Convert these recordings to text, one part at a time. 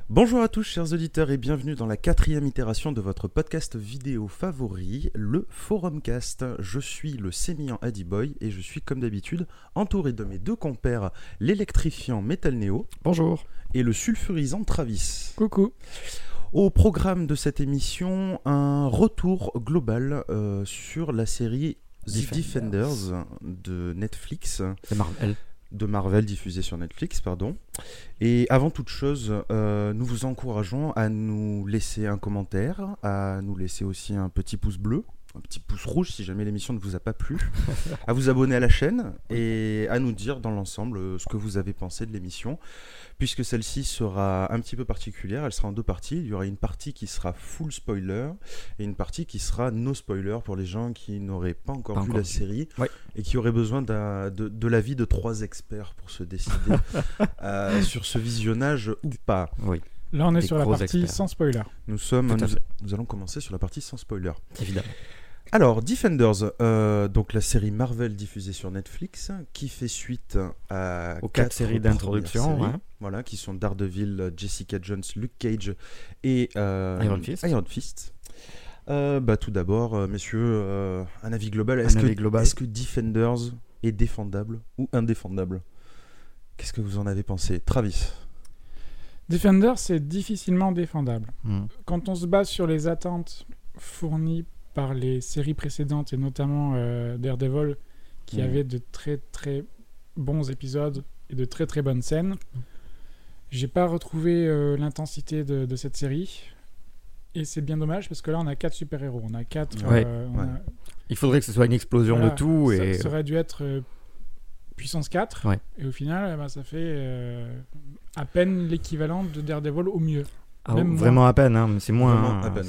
Bonjour à tous chers auditeurs et bienvenue dans la 4e itération de votre podcast vidéo favori, le Forumcast. Je suis le sémillant Adiboy et je suis comme d'habitude entouré de mes deux compères, l'électrifiant Metal Neo. Bonjour. Et le sulfurisant Travis. Coucou. Au programme de cette émission, un retour global sur la série The Defenders de Netflix. C'est Marvel. De Marvel diffusée sur Netflix, pardon. Et avant toute chose, nous vous encourageons à nous laisser un commentaire, à nous laisser aussi un petit pouce bleu, un petit pouce rouge si jamais l'émission ne vous a pas plu, à vous abonner à la chaîne et à nous dire dans l'ensemble ce que vous avez pensé de l'émission, puisque celle-ci sera un petit peu particulière, elle sera en deux parties. Il y aura une partie qui sera full spoiler et une partie qui sera no spoiler pour les gens qui n'auraient pas encore vu la série et qui auraient besoin de l'avis de 3 experts pour se décider sur ce visionnage ou pas. Oui. Là, on est sur la partie sans spoiler. Nous allons commencer sur la partie sans spoiler. Évidemment. Alors, Defenders, donc la série Marvel diffusée sur Netflix, qui fait suite aux 4 séries d'introduction, voilà, qui sont Daredevil, Jessica Jones, Luke Cage et Iron Fist. Tout d'abord, messieurs, un avis global. Est-ce que Defenders est défendable ou indéfendable ? Qu'est-ce que vous en avez pensé, Travis ? Defenders, c'est difficilement défendable. Quand on se base sur les attentes fournies par les séries précédentes et notamment Daredevil, qui avait de très très bons épisodes et de très très bonnes scènes, j'ai pas retrouvé l'intensité de cette série. Et c'est bien dommage parce que là on a 4 super-héros, on a 4. Il faudrait que ce soit une explosion de tout. Ça aurait dû être puissance 4 et au final ça fait à peine l'équivalent de Daredevil au mieux. Vraiment à peine, mais c'est moins. À peine.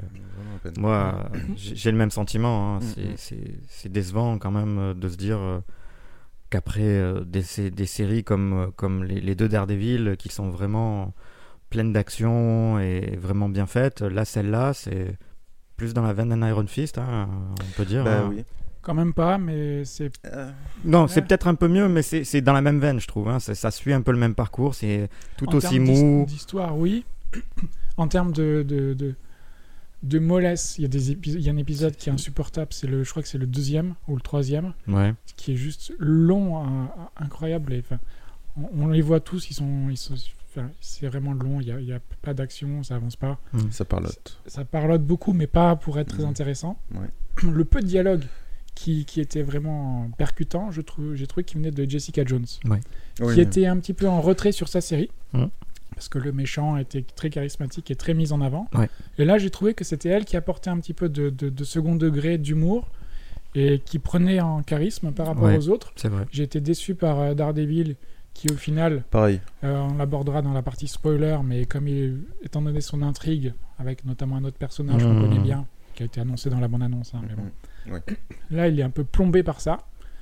Moi, j'ai le même sentiment. C'est décevant quand même de se dire qu'après des séries comme les 2 Daredevil qui sont vraiment pleines d'action et vraiment bien faites, là celle-là c'est plus dans la veine d'un Iron Fist, on peut dire. Oui. Quand même pas, mais c'est... Non, c'est peut-être un peu mieux, mais c'est dans la même veine, je trouve. Ça suit un peu le même parcours, c'est tout aussi mou. D'histoire, oui. En termes de mollesse, il y a un épisode qui est insupportable, je crois que c'est le 2e ou le 3e, qui est juste long, incroyable. Et, on les voit tous, c'est vraiment long, il n'y a pas d'action, ça avance pas. Ça parlote. Ça parlote beaucoup, mais pas pour être très intéressant. Le peu de dialogue qui était vraiment percutant, j'ai trouvé qu'il venait de Jessica Jones, qui était un petit peu en retrait sur sa série, parce que le méchant était très charismatique et très mis en avant. Et là, j'ai trouvé que c'était elle qui apportait un petit peu de second degré d'humour et qui prenait en charisme par rapport aux autres. C'est vrai. J'ai été déçu par Daredevil, qui au final, pareil. On l'abordera dans la partie spoiler, mais étant donné son intrigue, avec notamment un autre personnage qu'on connaît bien, qui a été annoncé dans la bande-annonce, mais bon. Là, il est un peu plombé par ça.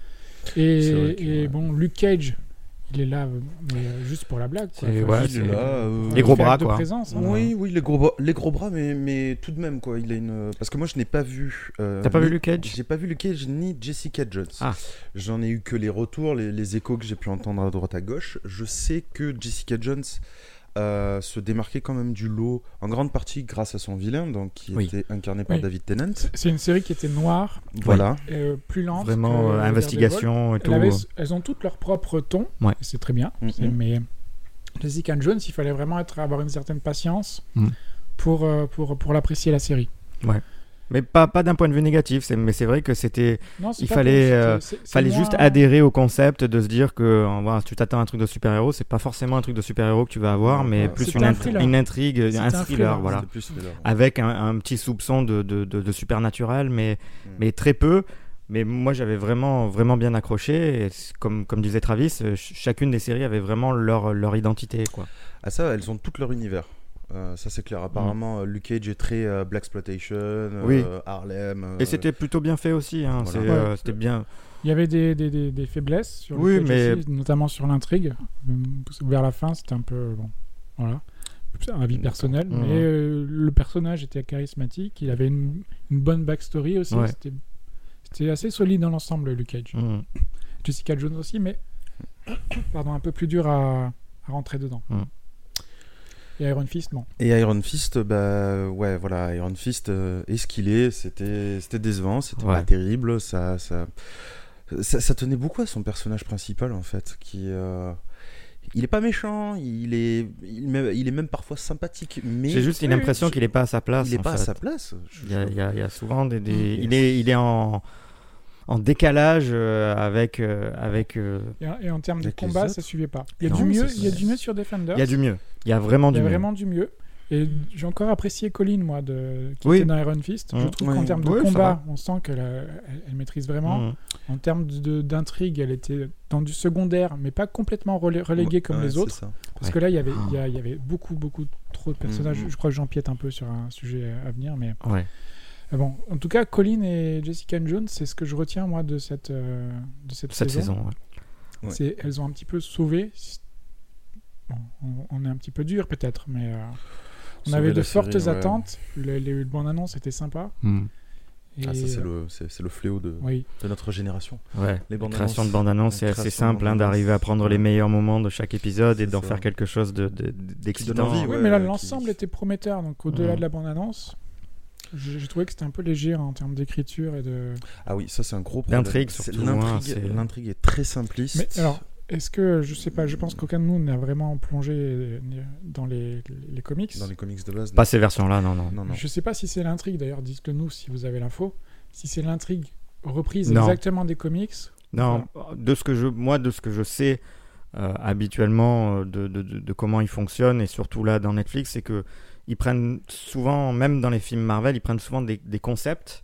Et bon, Luke Cage, il est là juste pour la blague, quoi. Il est là, les gros bras, quoi. Présence, oui, les gros bras, mais tout de même, quoi. Il a une... Parce que moi, je n'ai pas vu... T'as pas vu Luke Cage ? J'ai pas vu Luke Cage ni Jessica Jones. J'en ai eu que les retours, les échos que j'ai pu entendre à droite à gauche. Je sais que Jessica Jones se démarquait quand même du lot, en grande partie grâce à son vilain, donc qui était incarné par David Tennant. C'est une série qui était noire, plus lente. Vraiment investigation et tout. Elles ont toutes leur propre ton, c'est très bien. Mais Jessica Jones, il fallait vraiment avoir une certaine patience pour l'apprécier la série. Mais pas d'un point de vue négatif, mais c'est vrai que il fallait juste moins... adhérer au concept de se dire que si tu t'attends à un truc de super-héros, c'est pas forcément un truc de super-héros que tu vas avoir, mais plus une intrigue, un thriller, voilà, avec un petit soupçon de supernatural, mais très peu. Mais moi, j'avais vraiment, vraiment bien accroché. Et comme disait Travis, chacune des séries avait vraiment leur identité, quoi. Ah ça, elles ont toutes leur univers. Ça c'est clair, apparemment Luke Cage est très Blaxploitation, Harlem. Et c'était plutôt bien fait aussi, c'était bien. Il y avait des faiblesses sur Luke Cage aussi, notamment sur l'intrigue. Vers la fin, c'était un peu un avis personnel, mais le personnage était charismatique, il avait une bonne backstory aussi, c'était assez solide dans l'ensemble, Luke Cage. Jessica Jones aussi, mais un peu plus dur à rentrer dedans. Et Iron Fist, non. Et Iron Fist, Iron Fist est ce qu'il est. C'était décevant, c'était pas terrible. Ça tenait beaucoup à son personnage principal, en fait, qui... il est pas méchant, il est même parfois sympathique, mais j'ai juste l'impression qu'il est pas à sa place. Il est pas à sa place. Il y a souvent il est en décalage avec et en termes de combat, ça suivait pas. Il y a du mieux sur Defenders. Il y a du mieux. Il y a vraiment du mieux. Et j'ai encore apprécié Colleen, moi, qui était dans Iron Fist. Je trouve qu'en termes de combat, on sent qu'elle maîtrise vraiment. En termes d'intrigue, elle était dans du secondaire, mais pas complètement reléguée comme les autres. Parce que là, il y avait beaucoup trop de personnages. Je crois que j'empiète un peu sur un sujet à venir, mais... Bon, en tout cas, Colleen et Jessica Jones, c'est ce que je retiens, moi, de cette saison. Elles ont un petit peu sauvé... Bon, on est un petit peu dur, peut-être, mais... on avait de fortes attentes. Les bandes annonces étaient sympas. Ça, c'est le fléau de notre génération. Les création de bandes annonces, c'est assez simple d'arriver à prendre les meilleurs moments de chaque épisode et d'en faire quelque chose d'excitant. Oui, mais là, l'ensemble était prometteur. Donc, au-delà de la bande annonce, j'ai trouvé que c'était un peu léger en termes d'écriture et de... Ah oui, ça, c'est un gros problème. L'intrigue, surtout. L'intrigue est très simpliste. Mais alors... Est-ce que, je sais pas, je pense qu'aucun de nous n'a vraiment plongé dans les comics. Dans les comics de base. Pas ces versions-là, non. Je sais pas si c'est l'intrigue, d'ailleurs, dites-le nous si vous avez l'info. Si c'est l'intrigue reprise exactement des comics. Non, de ce que je sais habituellement de comment ils fonctionnent, et surtout là dans Netflix, c'est que ils prennent souvent, même dans les films Marvel, ils prennent souvent des concepts,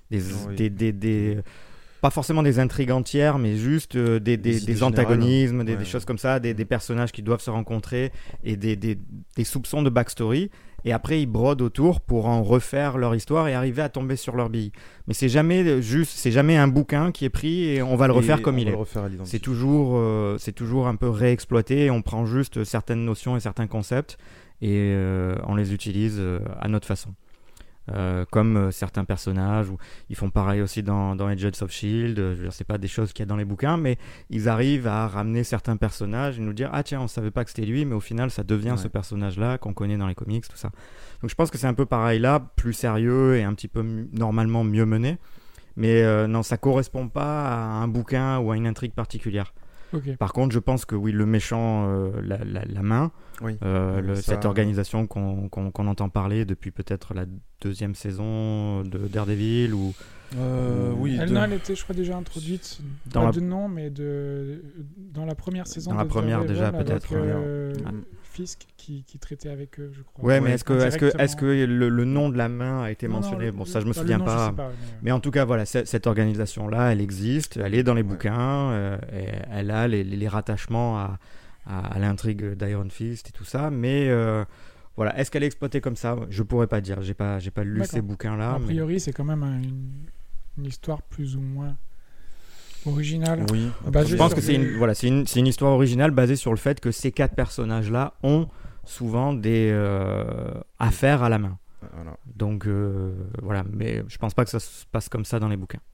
pas forcément des intrigues entières, mais juste des antagonismes, des choses comme ça, des personnages qui doivent se rencontrer et des soupçons de backstory. Et après, ils brodent autour pour en refaire leur histoire et arriver à tomber sur leur bille. Mais c'est jamais un bouquin qui est pris et on va le refaire comme il est. C'est toujours un peu réexploité et on prend juste certaines notions et certains concepts et on les utilise à notre façon. Comme certains personnages, ou ils font pareil aussi dans Agents of S.H.I.E.L.D. Je veux dire, c'est pas des choses qu'il y a dans les bouquins, mais ils arrivent à ramener certains personnages et nous dire tiens, on savait pas que c'était lui, mais au final ça devient ce personnage-là qu'on connaît dans les comics, tout ça. Donc je pense que c'est un peu pareil là, plus sérieux et un petit peu normalement mieux mené, mais non, ça correspond pas à un bouquin ou à une intrigue particulière. Par contre, je pense que oui, le méchant, la main, cette organisation qu'on entend parler depuis peut-être la 2e saison de Daredevil ou... elle était, je crois, déjà introduite, pas de nom, mais dans la première saison. Dans la première déjà, peut-être. Fisk qui traitait avec eux, je crois. Ouais, mais est-ce que le nom de la main a été mentionné ? Bon, ça je me souviens pas. Mais en tout cas, voilà, cette organisation-là, elle existe, elle est dans les bouquins, et elle a les rattachements à l'intrigue d'Iron Fist et tout ça, mais voilà, est-ce qu'elle est exploitée comme ça ? Je pourrais pas dire, j'ai pas lu ces bouquins-là. A priori, c'est quand même une histoire plus ou moins originale. Oui. Je pense que c'est une histoire originale basée sur le fait que ces 4 personnages-là ont souvent des affaires à la main. Voilà. Donc voilà, mais je pense pas que ça se passe comme ça dans les bouquins.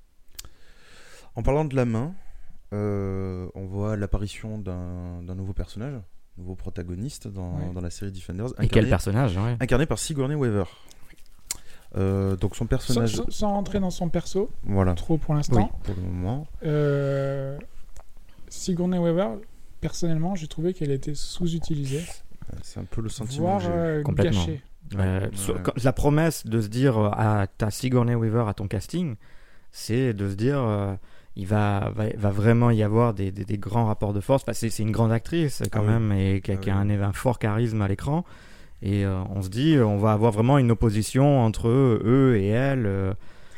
En parlant de la main, on voit l'apparition d'un nouveau personnage, nouveau protagoniste dans la série Defenders. Et quel personnage, incarné par Sigourney Weaver. Donc son personnage... Sans rentrer dans son perso, trop pour l'instant. Oui, pour le moment. Sigourney Weaver, personnellement, j'ai trouvé qu'elle était sous-utilisée. C'est un peu le sentiment que j'ai. Complètement. Gâchée. La promesse de se dire t'as Sigourney Weaver à ton casting, c'est de se dire il va vraiment y avoir des grands rapports de force. C'est une grande actrice quand même, et qui a un fort charisme à l'écran. Et on se dit, on va avoir vraiment une opposition entre eux et elle.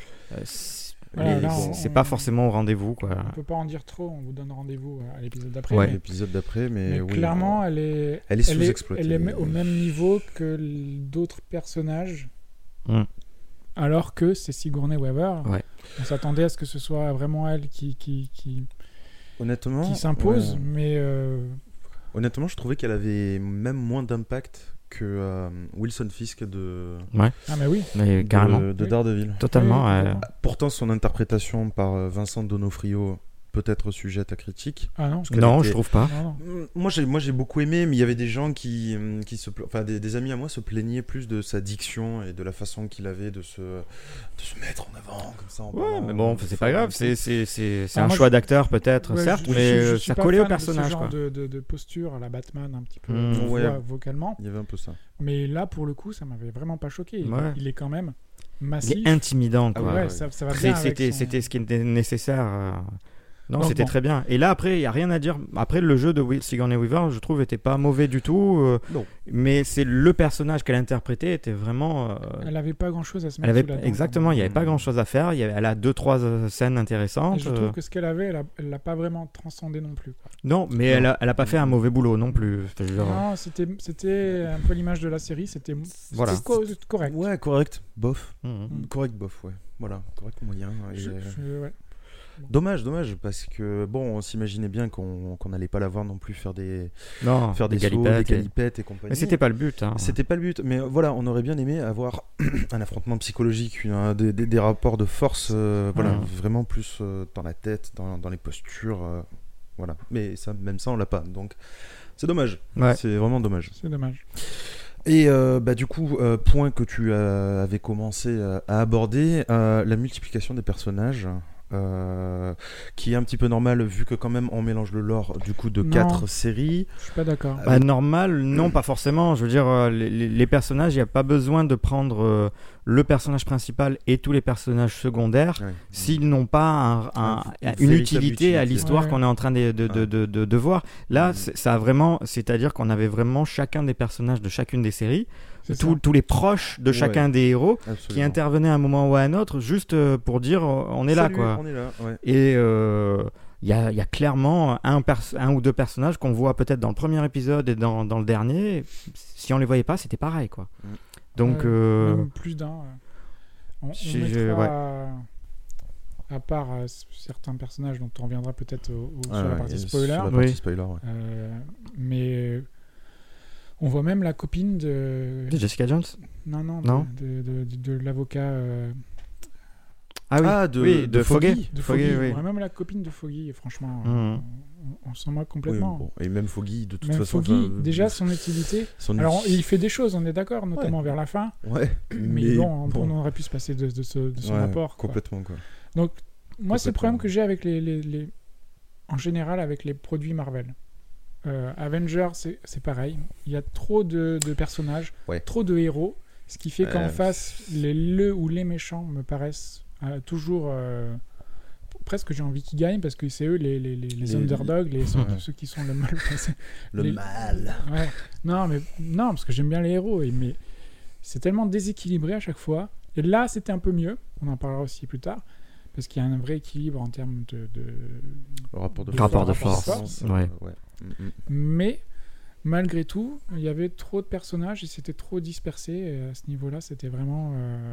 C'est pas forcément au rendez-vous, quoi. On peut pas en dire trop, on vous donne rendez-vous à l'épisode d'après. L'épisode d'après, mais oui, clairement, elle est sous-exploitée. Elle est au même niveau que d'autres personnages, alors que c'est Sigourney Weaver. On s'attendait à ce que ce soit vraiment elle qui s'impose, mais... Honnêtement, je trouvais qu'elle avait même moins d'impact que Wilson Fisk de carrément. de Daredevil. Totalement. Pourtant, son interprétation par Vincent D'Onofrio peut-être sujette à critique. Ah non, non, je trouve pas. Moi j'ai beaucoup aimé, mais il y avait des gens qui des amis à moi se plaignaient plus de sa diction et de la façon qu'il avait de se mettre en avant comme ça. Mais bon, c'est pas grave, c'est un choix d'acteur peut-être, certes, mais ça collait au personnage. Ce genre de posture à la Batman un petit peu vocalement. Il y avait un peu ça. Mais là, pour le coup, ça m'avait vraiment pas choqué. Il est quand même massif. Il est intimidant, quoi. Ça va bien c'était ce qui était nécessaire. Non, c'était très bien. Et là, après, il n'y a rien à dire. Après, le jeu de Sigourney Weaver, je trouve, n'était pas mauvais du tout. Mais c'est le personnage qu'elle interprétait était vraiment... Elle n'avait pas grand-chose à se mettre sous la dent. Exactement, il n'y avait pas grand-chose à faire. Elle a 2-3 scènes intéressantes. Et je trouve que ce qu'elle avait, elle l'a pas vraiment transcendé non plus. Quoi. Non, mais elle a pas fait un mauvais boulot non plus. Non, c'était un peu l'image de la série. C'était correct. Ouais, correct. Bof. Correct, bof, ouais. Voilà, correct moyen. Ouais. Dommage, parce que bon, on s'imaginait bien qu'on n'allait pas la voir non plus faire des galipettes et compagnie. Mais c'était pas le but. C'était pas le but, mais voilà, on aurait bien aimé avoir un affrontement psychologique, des rapports de force, vraiment plus dans la tête, dans les postures, voilà. Mais même ça, on l'a pas, donc c'est dommage. Ouais. C'est vraiment dommage. C'est dommage. Et du coup, point que tu avais commencé à aborder, la multiplication des personnages. Qui est un petit peu normal vu que quand même on mélange le lore du coup de 4 séries. Je suis pas d'accord. Normal, non, pas forcément. Je veux dire, les personnages, il n'y a pas besoin de prendre le personnage principal et tous les personnages secondaires s'ils n'ont pas une utilité à l'histoire qu'on est en train de voir. Là, ça a vraiment, c'est-à-dire qu'on avait vraiment chacun des personnages de chacune des séries. Tous les proches de chacun des héros qui intervenaient à un moment ou à un autre juste pour dire on est là, quoi. On est là, ouais. Et il y a clairement un ou deux personnages qu'on voit peut-être dans le premier épisode et dans le dernier. Si on les voyait pas, c'était pareil, quoi. Donc même plus d'un. On mettra à part certains personnages dont on reviendra peut-être sur la partie spoiler. Mais on voit même la copine de Jessica Jones. Non. De l'avocat. De Foggy. On voit même la copine de Foggy. Et franchement, on s'en moque complètement. Oui, bon. Et même Foggy, de toute façon. Foggy, déjà son utilité. Alors, il fait des choses, on est d'accord, notamment vers la fin. Ouais. Mais bon, on aurait pu se passer de son apport. Complètement, quoi. Donc, moi, c'est le problème que j'ai avec en général avec les produits Marvel. Avengers, c'est pareil. Il y a trop de personnages, trop de héros, ce qui fait qu'en face, les méchants me paraissent toujours presque j'ai envie qu'ils gagnent parce que c'est eux les underdogs, ceux qui sont le mal. Mal. Ouais. Non, parce que j'aime bien les héros, mais c'est tellement déséquilibré à chaque fois. Et là, c'était un peu mieux. On en parlera aussi plus tard. Parce qu'il y a un vrai équilibre en termes de rapport de force. Ouais. Mais malgré tout, il y avait trop de personnages et c'était trop dispersé. Et à ce niveau-là, c'était vraiment...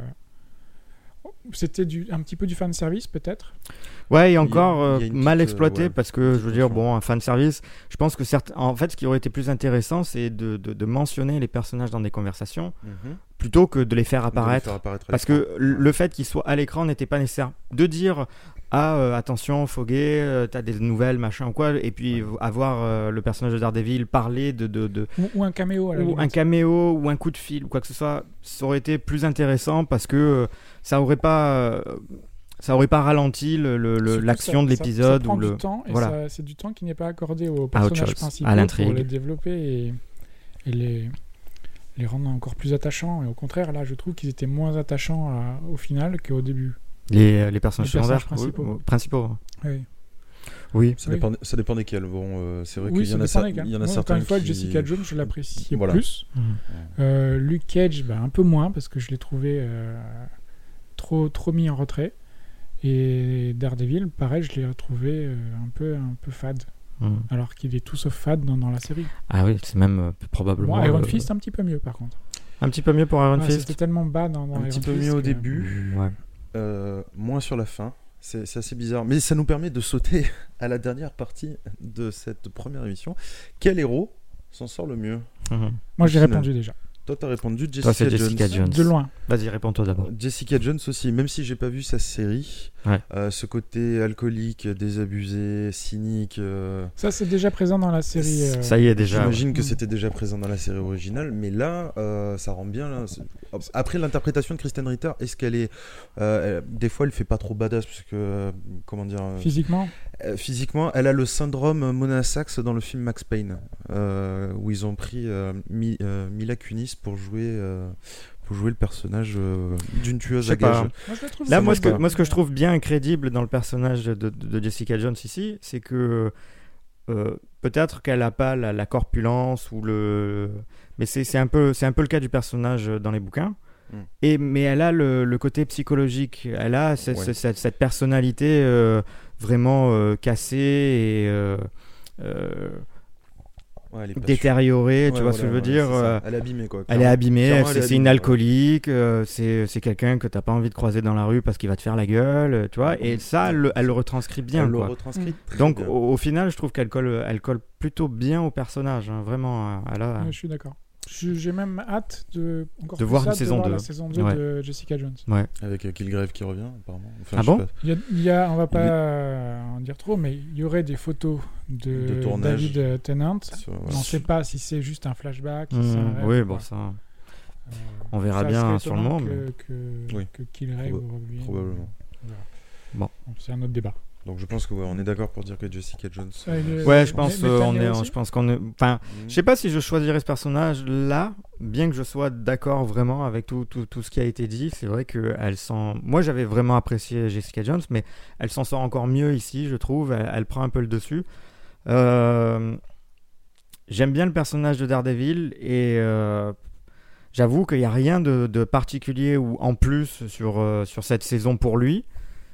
C'était un petit peu du fanservice, peut-être. Ouais, et encore mal exploité parce que, je veux dire, un fanservice, je pense que en fait, ce qui aurait été plus intéressant, c'est de mentionner les personnages dans des conversations plutôt que de les faire apparaître. Parce que le fait qu'ils soient à l'écran n'était pas nécessaire. De dire... attention, Foggy, t'as des nouvelles, machin ou quoi, et puis avoir le personnage de Daredevil parler ou un caméo ou un caméo ou un coup de fil ou quoi que ce soit, ça aurait été plus intéressant parce que ça aurait pas ralenti l'action de l'épisode. Ça prend du temps, et c'est du temps qui n'est pas accordé aux personnages principaux pour les développer et les rendre encore plus attachants. Et au contraire, là, je trouve qu'ils étaient moins attachants au final qu'au début. Les personnages secondaires principaux. Oui. Ça dépend desquels. Bon, c'est vrai qu'il y en a certains. Encore une fois, Jessica Jones, je l'appréciais plus. Luke Cage, un peu moins parce que je l'ai trouvé trop mis en retrait. Et Daredevil, pareil, je l'ai trouvé un peu fade. Alors qu'il est tout sauf fade dans la série. Ah oui, c'est même probablement. Iron Fist, un petit peu mieux par contre. Un petit peu mieux pour Iron Fist. C'était tellement bas dans un petit peu mieux au début. Moins sur la fin, c'est assez bizarre, mais ça nous permet de sauter à la dernière partie de cette première émission. Quel héros s'en sort le mieux? Moi j'ai répondu déjà. Toi, t'as répondu Jessica Jones. De loin. Vas-y, réponds-toi d'abord. Jessica Jones aussi, même si j'ai pas vu sa série, ce côté alcoolique, désabusé, cynique. Ça, c'est déjà présent dans la série. Ça y est déjà. J'imagine que c'était déjà présent dans la série originale, mais là, ça rend bien. Là, après, l'interprétation de Kristen Ritter, est-ce qu'elle est. Des fois, elle fait pas trop badass, parce que. Comment dire. Physiquement, elle a le syndrome Mona Sachs dans le film Max Payne, où ils ont pris Mila Kunis pour jouer le personnage d'une tueuse à gages. Moi, ce que je trouve bien crédible dans le personnage de Jessica Jones ici, c'est que peut-être qu'elle n'a pas la corpulence mais c'est un peu le cas du personnage dans les bouquins. Mais elle a le côté psychologique, elle a cette personnalité vraiment cassée et détériorée, tu vois ce que je veux dire. Elle est abîmée, quoi. Elle est abîmée, c'est une alcoolique, c'est quelqu'un que t'as pas envie de croiser dans la rue parce qu'il va te faire la gueule, tu vois. Et ça, elle le retranscrit bien. Le retranscrit donc bien. Au final, je trouve qu'elle colle plutôt bien au personnage, hein, vraiment. Je suis d'accord. J'ai même hâte de voir la saison 2 de Jessica Jones. Ouais. Avec Kilgrave qui revient, apparemment. Enfin, bon on va pas en dire trop, mais il y aurait des photos de David Tennant. On ne sait pas si c'est juste un flashback. Oui, bon, ça. On verra bien sur le moment. Que Kilgrave revienne. Probablement. Bon. C'est un autre débat. Donc je pense qu'on est d'accord pour dire que Jessica Jones. Je pense qu'on est. Enfin, je sais pas si je choisirais ce personnage-là, bien que je sois d'accord vraiment avec tout ce qui a été dit. C'est vrai que moi, j'avais vraiment apprécié Jessica Jones, mais elle s'en sort encore mieux ici, je trouve. Elle prend un peu le dessus. J'aime bien le personnage de Daredevil et j'avoue qu'il n'y a rien de particulier ou en plus sur cette saison pour lui.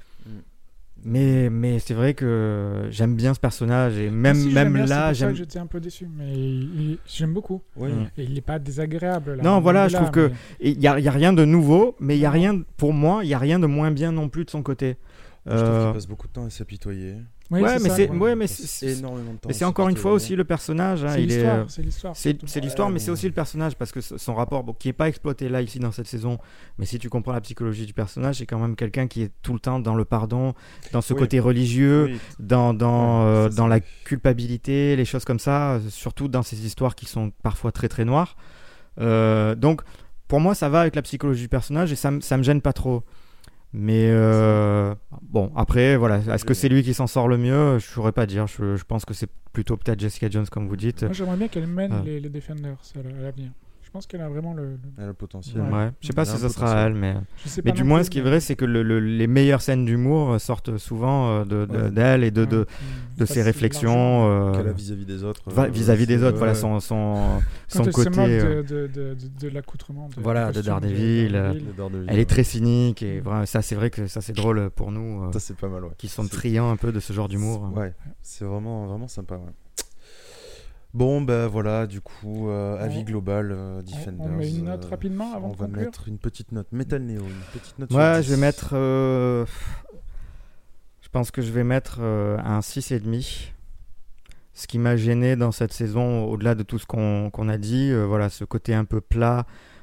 Mais c'est vrai que j'aime bien ce personnage et même là c'est pour ça que j'étais un peu déçu, mais j'aime beaucoup. Et il n'est pas désagréable là. Non, voilà, je trouve que il y a rien de nouveau, mais il y a rien, pour moi, il y a rien de moins bien non plus de son côté. Je trouve qu'il passe beaucoup de temps à s'apitoyer. Oui, c'est énormément de temps. Mais c'est encore une fois aussi le personnage. Hein, c'est l'histoire. C'est l'histoire, mais c'est aussi le personnage parce que son rapport, qui n'est pas exploité là ici dans cette saison. Mais si tu comprends la psychologie du personnage, c'est quand même quelqu'un qui est tout le temps dans le pardon, dans ce côté religieux, dans la culpabilité, les choses comme ça. Surtout dans ces histoires qui sont parfois très très noires. Donc pour moi, ça va avec la psychologie du personnage et ça me gêne pas trop. Mais bon, après, voilà, est-ce que c'est lui qui s'en sort le mieux ? Je ne saurais pas dire. Je pense que c'est plutôt peut-être Jessica Jones, comme vous dites. Moi, j'aimerais bien qu'elle mène les Defenders à l'avenir. Je pense qu'elle a vraiment elle a le potentiel. Ouais. Je sais pas si ça sera elle, mais du moins, ce qui est vrai, c'est que les meilleures scènes d'humour sortent souvent d'elle et de ses réflexions. Qu'elle a vis-à-vis des autres. Vis-à-vis des autres, voilà, son côté. De l'accoutrement. De Daredevil. Elle est très cynique et vraiment, ça, c'est vrai que ça, c'est drôle pour nous. Ça, c'est pas mal, ouais. Qui sont friands un peu de ce genre d'humour. Ouais, c'est vraiment, vraiment sympa, ouais. Bon, ben voilà, du coup, avis global, Defenders. On met une note rapidement avant de conclure. On va mettre une petite note. Metal Neo, une petite note. Ouais, je vais mettre. Je pense que je vais mettre un 6,5. Ce qui m'a gêné dans cette saison, au-delà de tout ce qu'on a dit, voilà, ce côté un peu plat.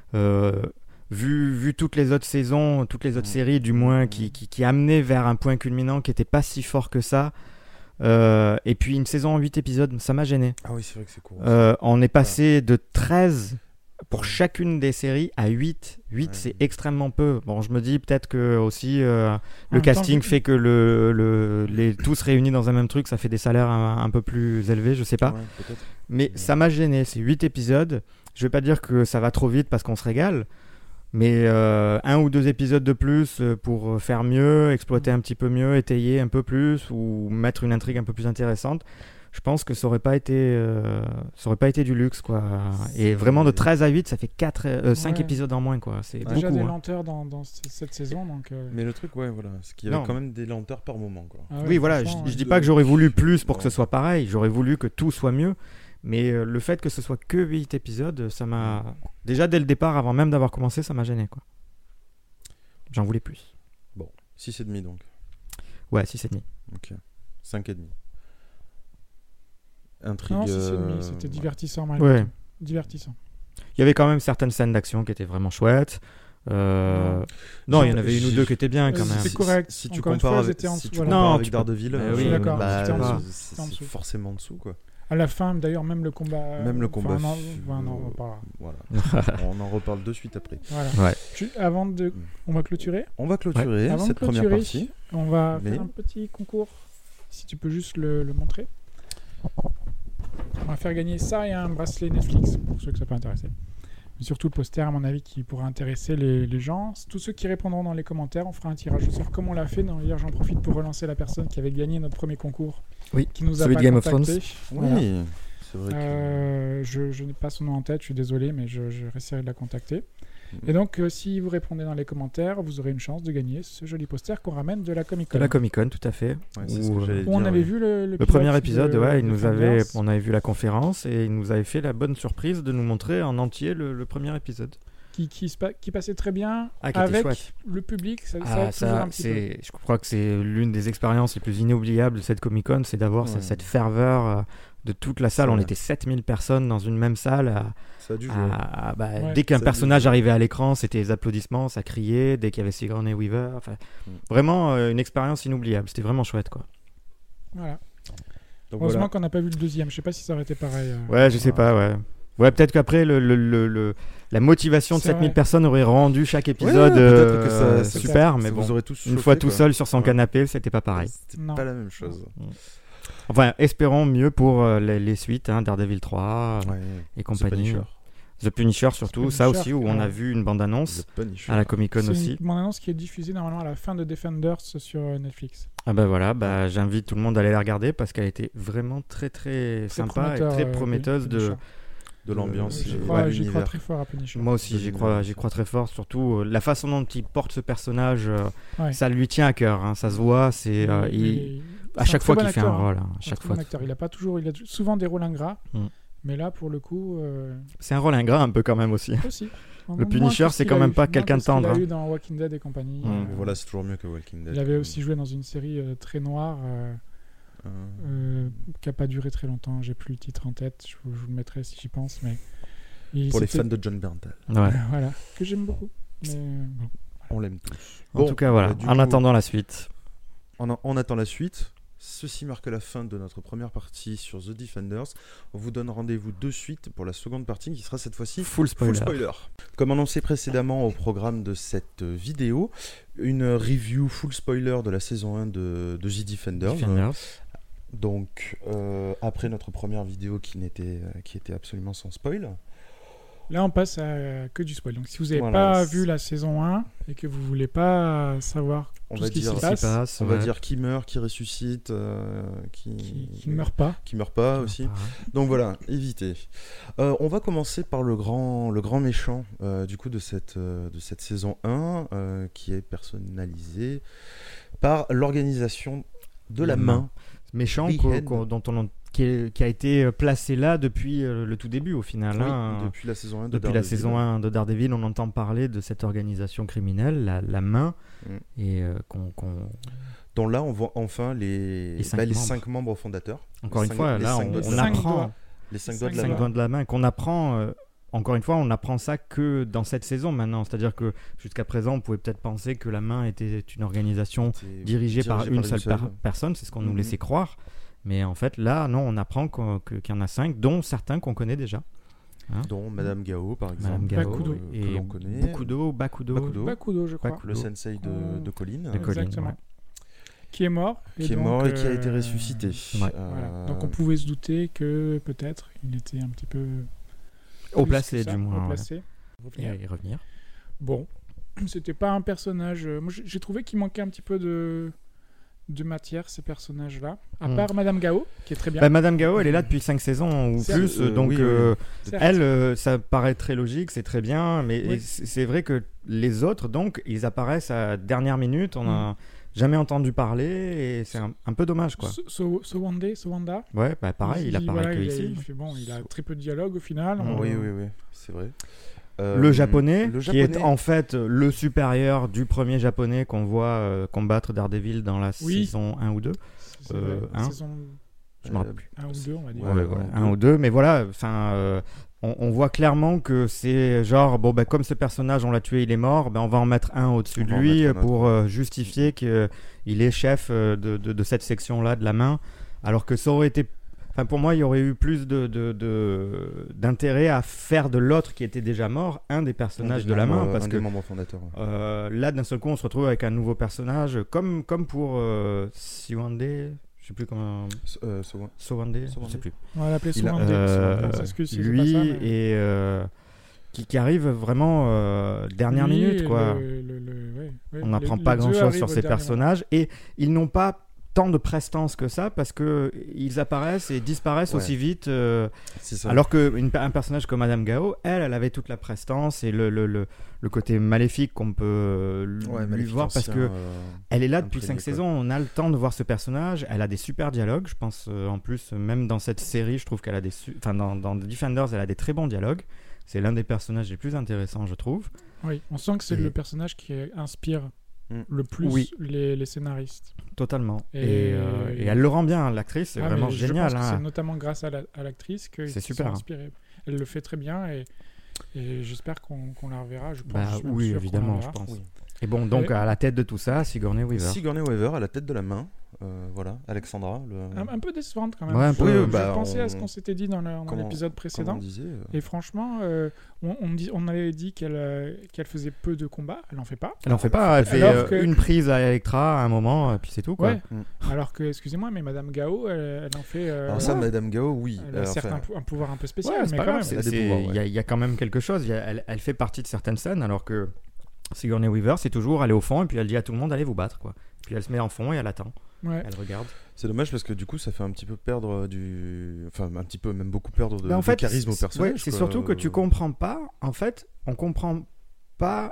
Vu toutes les autres saisons, toutes les autres séries, du moins, qui amenaient vers un point culminant qui n'était pas si fort que ça. Et puis une saison en 8 épisodes, ça m'a gêné. Ah oui, c'est vrai que c'est court. On est passé de 13 pour chacune des séries à 8. 8, c'est extrêmement peu. Bon, je me dis peut-être que aussi le casting fait que les tous réunis dans un même truc, ça fait des salaires un peu plus élevés, je sais pas. Ouais, peut-être. Mais ça m'a gêné, c'est 8 épisodes. Je vais pas dire que ça va trop vite parce qu'on se régale. Mais 1 ou 2 épisodes de plus pour faire mieux, exploiter un petit peu mieux, étayer un peu plus ou mettre une intrigue un peu plus intéressante, je pense que ça aurait pas été du luxe, quoi. Et vraiment de 13 à 8, ça fait 5 épisodes en moins, quoi. C'est déjà beaucoup, des lenteurs dans cette saison. Donc, Mais le truc, voilà, c'est qu'il y avait quand même des lenteurs par moment, quoi. Oui, voilà, je dis pas que j'aurais voulu plus pour que ce soit pareil, j'aurais voulu que tout soit mieux. Mais le fait que ce soit que 8 épisodes, ça m'a... Déjà, dès le départ, avant même d'avoir commencé, ça m'a gêné, quoi. J'en voulais plus. Bon, 6,5 donc. Ouais, 6,5. Ok. 5,5. Intrigue... Non, 6,5, c'était divertissant, ouais. Divertissant. Il y avait quand même certaines scènes d'action qui étaient vraiment chouettes. Non, il y en avait une ou deux qui étaient bien quand même. C'est correct. Si tu compares avec Daredevil, je suis d'accord. C'est forcément en dessous, quoi. À la fin, d'ailleurs, même le combat. On en reparle de suite après. Voilà. Avant de, on va clôturer. On va clôturer cette première partie. On va faire un petit concours. Si tu peux juste le montrer. On va faire gagner ça et un bracelet Netflix pour ceux que ça peut intéresser. Mais surtout le poster, à mon avis, qui pourra intéresser les gens. Tous ceux qui répondront dans les commentaires, on fera un tirage au sort comme on l'a fait. Hier, j'en profite pour relancer la personne qui avait gagné notre premier concours. Oui, qui nous a celui pas de Game of contacté. Thrones. Voilà. Oui, c'est vrai que... je n'ai pas son nom en tête, je suis désolé, mais je essaierai de la contacter. Et donc, si vous répondez dans les commentaires, vous aurez une chance de gagner ce joli poster qu'on ramène de la Comic-Con. De la Comic-Con, tout à fait. Où on avait vu le premier épisode, on avait vu la conférence et il nous avait fait la bonne surprise de nous montrer en entier le premier épisode. Qui passait très bien avec le public. Je crois que c'est l'une des expériences les plus inoubliables de cette Comic-Con, c'est d'avoir cette ferveur de toute la salle. On était 7000 personnes dans une même salle. Dès qu'un personnage arrivait à l'écran, c'était les applaudissements, ça criait. Dès qu'il y avait Sigourney Weaver, vraiment une expérience inoubliable. C'était vraiment chouette, quoi. Voilà. Donc, heureusement qu'on n'a pas vu le deuxième. Je sais pas si ça aurait été pareil. Je sais pas. Ouais, peut-être qu'après la motivation de 7000 personnes aurait rendu chaque épisode super, mais bon, vous aurez tous une fois tout seul sur son canapé, c'était pas pareil. C'était pas la même chose. Enfin, espérons mieux pour les suites, Daredevil 3 et compagnie. The Punisher surtout, ça aussi où on a vu une bande-annonce à la Comic-Con aussi. C'est une bande-annonce qui est diffusée normalement à la fin de Defenders sur Netflix. Ah voilà, j'invite tout le monde à aller la regarder parce qu'elle était vraiment très très sympa et très prometteuse de l'ambiance. J'y crois très fort à Punisher. Moi aussi, j'y crois très fort. Surtout la façon dont il porte ce personnage, ça lui tient à cœur. Ça se voit. C'est à chaque fois qu'il fait un rôle. Il a souvent des rôles ingrats, mais là pour le coup, c'est un rôle ingrat un peu quand même aussi. Le Punisher, c'est quand même pas quelqu'un de tendre. Il a eu dans Walking Dead et compagnie. Voilà, c'est toujours mieux que Walking Dead. Il avait aussi joué dans une série très noire. Qui n'a pas duré très longtemps, j'ai plus le titre en tête, je vous le mettrai si j'y pense. Mais pour les fans de John Bernthal. Voilà, que j'aime beaucoup. Mais bon. On l'aime tous. En tout cas, voilà, attendant la suite. On attend la suite. Ceci marque la fin de notre première partie sur The Defenders. On vous donne rendez-vous de suite pour la seconde partie qui sera cette fois-ci full spoiler. Comme annoncé précédemment au programme de cette vidéo, une review full spoiler de la saison 1 de The Defenders. Donc, après notre première vidéo qui était absolument sans spoil. Là, on passe à que du spoil. Donc, si vous n'avez pas vu la saison 1 et que vous ne voulez pas savoir tout ce qui s'y passe, on va dire qui meurt, qui ressuscite, qui ne meurt pas. Qui meurt pas aussi. Donc voilà, évitez. On va commencer par le grand méchant du coup de cette saison 1 qui est personnalisé par l'organisation de la main. Méchant qui a été placé là depuis le tout début au final. Depuis la saison 1 de Daredevil. Depuis la saison 1 de Daredevil, on entend parler de cette organisation criminelle, la main, et dont là on voit enfin les 5 membres fondateurs. Encore une fois, là on apprend les 5 doigts de la main qu'on apprend. Encore une fois, on apprend ça que dans cette saison maintenant. C'est-à-dire que jusqu'à présent, on pouvait peut-être penser que la main était une organisation dirigée par une seule personne. C'est ce qu'on nous laissait croire. Mais en fait, là, non, on apprend qu'il y en a 5, dont certains qu'on connaît déjà. Dont Madame Gao, par exemple. Madame Gao, Bakudo. Et que l'on connaît. Bakudo, je crois. Le sensei de Colin. Exactement. Qui est mort. Et qui a été ressuscité. Voilà. Donc on pouvait se douter que peut-être il était un petit peu... Au placé, du moins. Et revenir. Bon, c'était pas un personnage... Moi, j'ai trouvé qu'il manquait un petit peu de matière, ces personnages-là. À part Madame Gao, qui est très bien. Madame Gao, elle est là depuis 5 saisons ou plus. Donc, elle, ça paraît très logique, c'est très bien. Mais c'est vrai que les autres, donc, ils apparaissent à dernière minute. On n'a jamais entendu parler et c'est un peu dommage, quoi. Sowanda. Ouais, pareil, il apparaît que ici. Il a très peu de dialogue au final. Oui, c'est vrai. Le japonais, qui est en fait le supérieur du premier japonais qu'on voit combattre Daredevil dans la saison 1 ou 2. Je me rappelle plus. Un ou deux, on va dire. Ouais, voilà. Un ou deux, mais voilà, on voit clairement que c'est genre, comme ce personnage, on l'a tué, il est mort, on va en mettre un au-dessus de lui pour justifier qu'il est chef de cette section-là de la main, alors que ça aurait été... pour moi, il y aurait eu plus d'intérêt à faire de l'autre qui était déjà mort un des personnages de la main, parce que là, d'un seul coup, on se retrouve avec un nouveau personnage, comme pour Siwande, je sais plus comment. Sowande, je sais plus. On va l'appeler Sowande. Lui et qui arrive vraiment dernière minute, quoi. On n'apprend pas grand-chose sur ces personnages et ils n'ont pas tant de prestance que ça parce que ils apparaissent et disparaissent aussi vite alors qu'un personnage comme Madame Gao, elle avait toute la prestance et le côté maléfique qu'on peut lui voir parce que elle est là depuis 5 saisons, on a le temps de voir ce personnage, elle a des super dialogues, je pense en plus même dans cette série je trouve qu'elle a dans The Defenders elle a des très bons dialogues, c'est l'un des personnages les plus intéressants je trouve. Oui, on sent que c'est le personnage qui inspire le plus les scénaristes. Totalement. Et elle le rend bien, l'actrice, c'est vraiment génial. Je pense que c'est notamment grâce à l'actrice qu'ils sont inspirés. Elle le fait très bien et j'espère qu'on la reverra. Je pense, oui, évidemment, je pense. Oui. Et bon, donc à la tête de tout ça, Sigourney Weaver. Sigourney Weaver à la tête de la main. Voilà, Alexandra. Un peu décevante quand même. Ouais, je pensais à ce qu'on s'était dit dans l'épisode précédent. Et franchement, on avait dit qu'elle faisait peu de combats. Elle n'en fait pas. Elle n'en fait pas. Elle fait une prise à Electra à un moment, et puis c'est tout. Quoi. Ouais. Alors que, excusez-moi, mais Madame Gao, elle en fait. Alors ça, Madame Gao, oui. Elle a certes un pouvoir un peu spécial, mais quand même. Il y a quand même quelque chose. Elle fait partie de certaines scènes, alors que Sigourney Weaver, c'est toujours aller au fond et puis elle dit à tout le monde allez vous battre quoi. Puis elle se met en fond et elle attend. Elle regarde. C'est dommage parce que du coup ça fait un petit peu perdre un petit peu même beaucoup perdre de charisme au personnage. C'est surtout que tu comprends pas. En fait, on comprend pas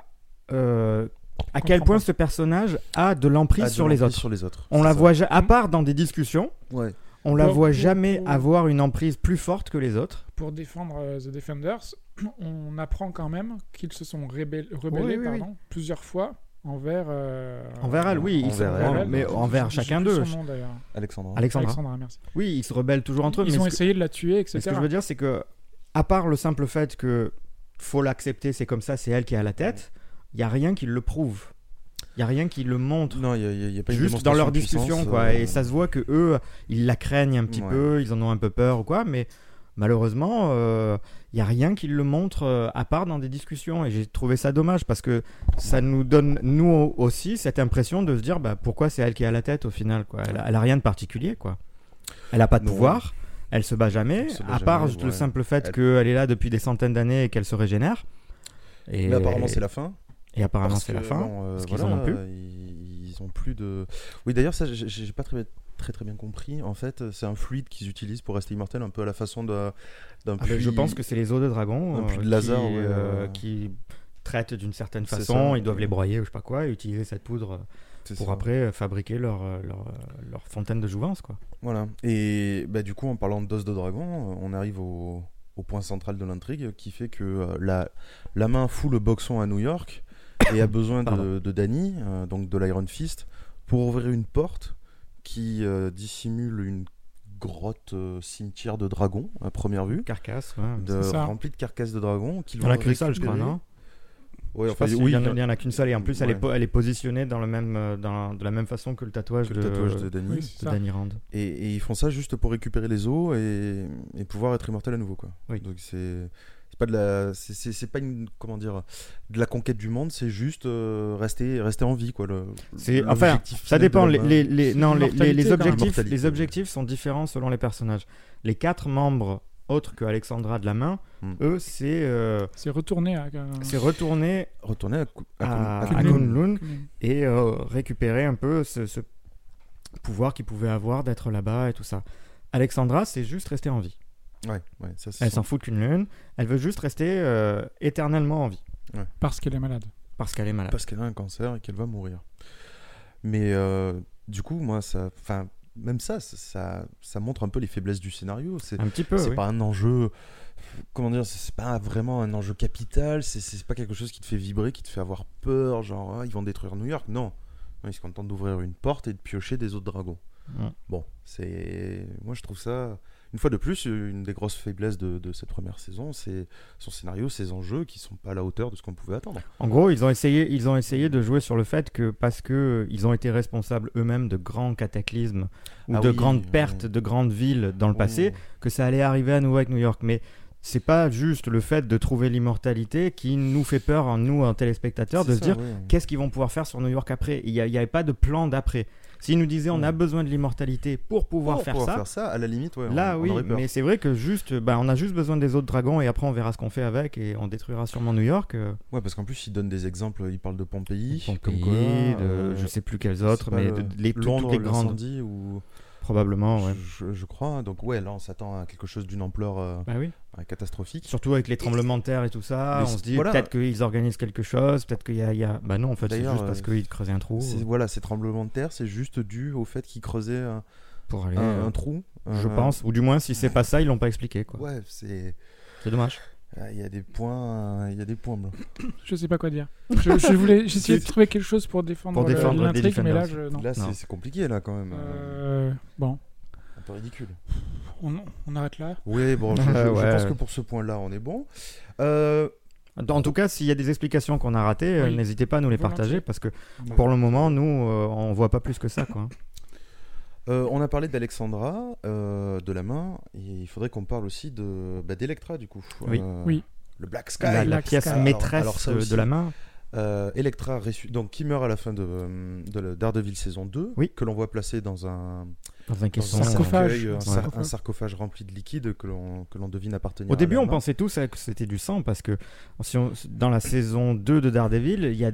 à quel point ce personnage a de l'emprise sur les autres. On la voit à part dans des discussions. On la voit jamais avoir une emprise plus forte que les autres. Pour défendre The Defenders, on apprend quand même qu'ils se sont rebellés plusieurs fois envers elle, oui. Mais envers chacun d'eux. Alexandra, merci. Oui, ils se rebellent toujours entre eux. Ils ont essayé de la tuer, etc. Mais ce que je veux dire, c'est que, à part le simple fait que faut l'accepter, c'est comme ça, c'est elle qui est à la tête, il n'y a rien qui le prouve. Il n'y a rien qui le montre. Non, il n'y a pas une juste dans leur discussion, quoi. Et ça se voit que eux, ils la craignent un petit peu, ils en ont un peu peur ou quoi, mais malheureusement, il n'y a rien qui le montre à part dans des discussions. Et j'ai trouvé ça dommage parce que ça nous donne, nous aussi, cette impression de se dire pourquoi c'est elle qui est à la tête au final, quoi. Elle a rien de particulier, quoi. Elle n'a pas de pouvoir, elle se bat jamais, à part le simple fait qu'elle est là depuis des centaines d'années et qu'elle se régénère. Mais apparemment, c'est la fin. Et apparemment, c'est la fin. Parce qu'ils en ont plus. Ils ont plus de. Oui, d'ailleurs, ça, j'ai pas très bien compris. En fait, c'est un fluide qu'ils utilisent pour rester immortel, un peu à la façon d'un puits. Je pense que c'est les os de dragon. Un puits de laser, qui traitent d'une certaine façon. Ils doivent les broyer ou je sais pas quoi, et utiliser cette poudre pour après fabriquer leur fontaine de jouvence, quoi. Voilà. Et du coup, en parlant d'os de dragon, on arrive au point central de l'intrigue qui fait que la main fout le boxon à New York et a besoin de Danny, donc de l'Iron Fist, pour ouvrir une porte qui dissimule une grotte cimetière de dragons à première vue. Carcasse, remplie de carcasses de dragons. Il y en a qu'une seule, je crois, non ? Il y en a qu'une seule et en plus elle est positionnée dans de la même façon que le tatouage de Danny Rand. Et ils font ça juste pour récupérer les os et pouvoir être immortel à nouveau, quoi. Oui. Donc c'est pas une de la conquête du monde, c'est juste rester en vie, quoi. Ça dépend. Les objectifs sont différents selon les personnages. Les 4 membres autre que Alexandra de la main, eux, c'est retourner à Kunlun et récupérer un peu ce pouvoir qu'ils pouvaient avoir d'être là-bas et tout ça. Alexandra, c'est juste rester en vie. Elle s'en fout de Kunlun, elle veut juste rester éternellement en vie. Parce qu'elle est malade. Parce qu'elle a un cancer et qu'elle va mourir. Mais du coup, moi, même ça montre un peu les faiblesses du scénario. C'est pas un enjeu, comment dire, c'est pas vraiment un enjeu capital, c'est pas quelque chose qui te fait vibrer, qui te fait avoir peur, genre ils vont détruire New York. Non, ils se contentent d'ouvrir une porte et de piocher des autres dragons. Bon, moi je trouve ça, une fois de plus, une des grosses faiblesses de cette première saison, c'est son scénario, ses enjeux qui sont pas à la hauteur de ce qu'on pouvait attendre. En gros, ils ont essayé de jouer sur le fait que parce que ils ont été responsables eux-mêmes de grands cataclysmes ou de grandes pertes de grandes villes dans le passé, que ça allait arriver à nouveau avec New York. Mais c'est pas juste le fait de trouver l'immortalité qui nous fait peur, nous, en téléspectateurs, de se dire qu'est-ce qu'ils vont pouvoir faire sur New York après. Il n'y avait pas de plan d'après. S'ils nous disaient on a besoin de l'immortalité pour pouvoir faire ça, à la limite, là on aurait peur. Mais c'est vrai que on a juste besoin des autres dragons et après on verra ce qu'on fait avec et on détruira sûrement New York. Ouais, parce qu'en plus ils donnent des exemples, ils parlent de Pompéi, je sais plus quels autres, mais toutes les grandes. Ou... Probablement, ouais. Je crois. Donc là on s'attend à quelque chose d'une ampleur catastrophique. Surtout avec les tremblements de terre et tout ça, on se dit peut-être qu'ils organisent quelque chose, peut-être qu'il y a... Bah non, en fait, c'est juste parce qu'ils creusaient un trou. Ces tremblements de terre, c'est juste dû au fait qu'ils creusaient un trou. Je pense, ou du moins, si c'est pas ça, ils l'ont pas expliqué, quoi. Ouais, c'est dommage. Il y a des points blancs. Je sais pas quoi dire. J'essayais de trouver quelque chose pour défendre l'intrigue, mais là, non. Là, c'est compliqué, là, quand même. Bon. Un peu ridicule. On arrête là. Oui, bon, je pense que pour ce point-là, on est bon. En tout cas, s'il y a des explications qu'on a ratées, n'hésitez pas à nous les partager, parce que pour le moment, nous, on voit pas plus que ça, quoi. On a parlé d'Alexandra, de la main, et il faudrait qu'on parle aussi d'Electra, du coup. Oui. Le Black Sky. La pièce maîtresse de la main. Electra, donc, qui meurt à la fin de Daredevil saison 2, que l'on voit placer dans un sarcophage. Un sarcophage rempli de liquide que l'on devine appartenir Au début, on pensait tous que c'était du sang, parce que dans la saison 2 de Daredevil, il y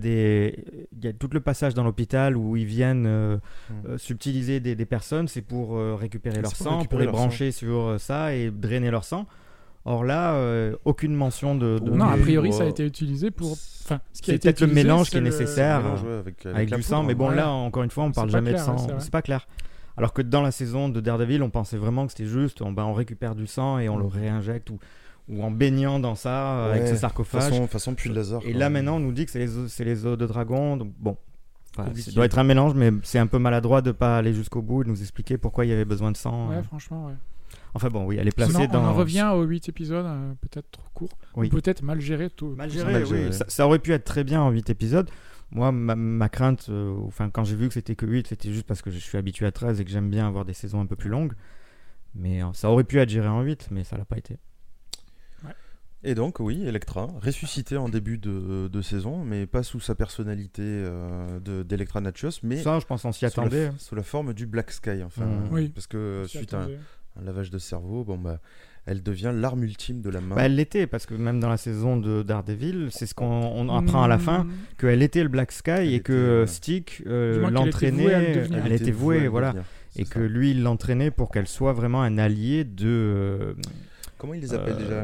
a tout le passage dans l'hôpital où ils viennent subtiliser des personnes, c'est pour récupérer leur sang, pour les brancher sur ça et drainer leur sang. Or là, aucune mention de non, a priori, ça a été utilisé pour... c'est peut-être le mélange qui est nécessaire avec du sang, mais bon, là, encore une fois, on parle jamais de sang. C'est pas clair. Alors que dans la saison de Daredevil, on pensait vraiment que c'était juste, on récupère du sang et on le réinjecte ou en baignant dans ça avec ce sarcophage. Façon puits de laser. Et là, maintenant, on nous dit que c'est les os de dragon. Donc bon, ça doit être un mélange, mais c'est un peu maladroit de pas aller jusqu'au bout et de nous expliquer pourquoi il y avait besoin de sang. Ouais, franchement, ouais. Enfin bon, oui, elle est placée on en revient aux 8 épisodes, peut-être trop court, ou peut-être mal géré tout. Mal géré. Ça aurait pu être très bien en 8 épisodes. Moi, ma crainte, quand j'ai vu que c'était que 8, c'était juste parce que je suis habitué à 13 et que j'aime bien avoir des saisons un peu plus longues. Mais ça aurait pu être géré en 8, mais ça l'a pas été. Ouais. Et donc, oui, Electra, ressuscitée en début de saison, mais pas sous sa personnalité d'Electra Natchios, mais ça, je pense qu'on s'y attendait. Sous la forme du Black Sky, parce que suite à un lavage de cerveau, elle devient l'arme ultime de la main. Elle l'était, parce que même dans la saison de Daredevil, c'est ce qu'on apprend à la fin, qu'elle était le Black Sky et que Stick l'entraînait, elle était vouée, voilà. Et que lui, il l'entraînait pour qu'elle soit vraiment un allié de... Comment ils les appellent déjà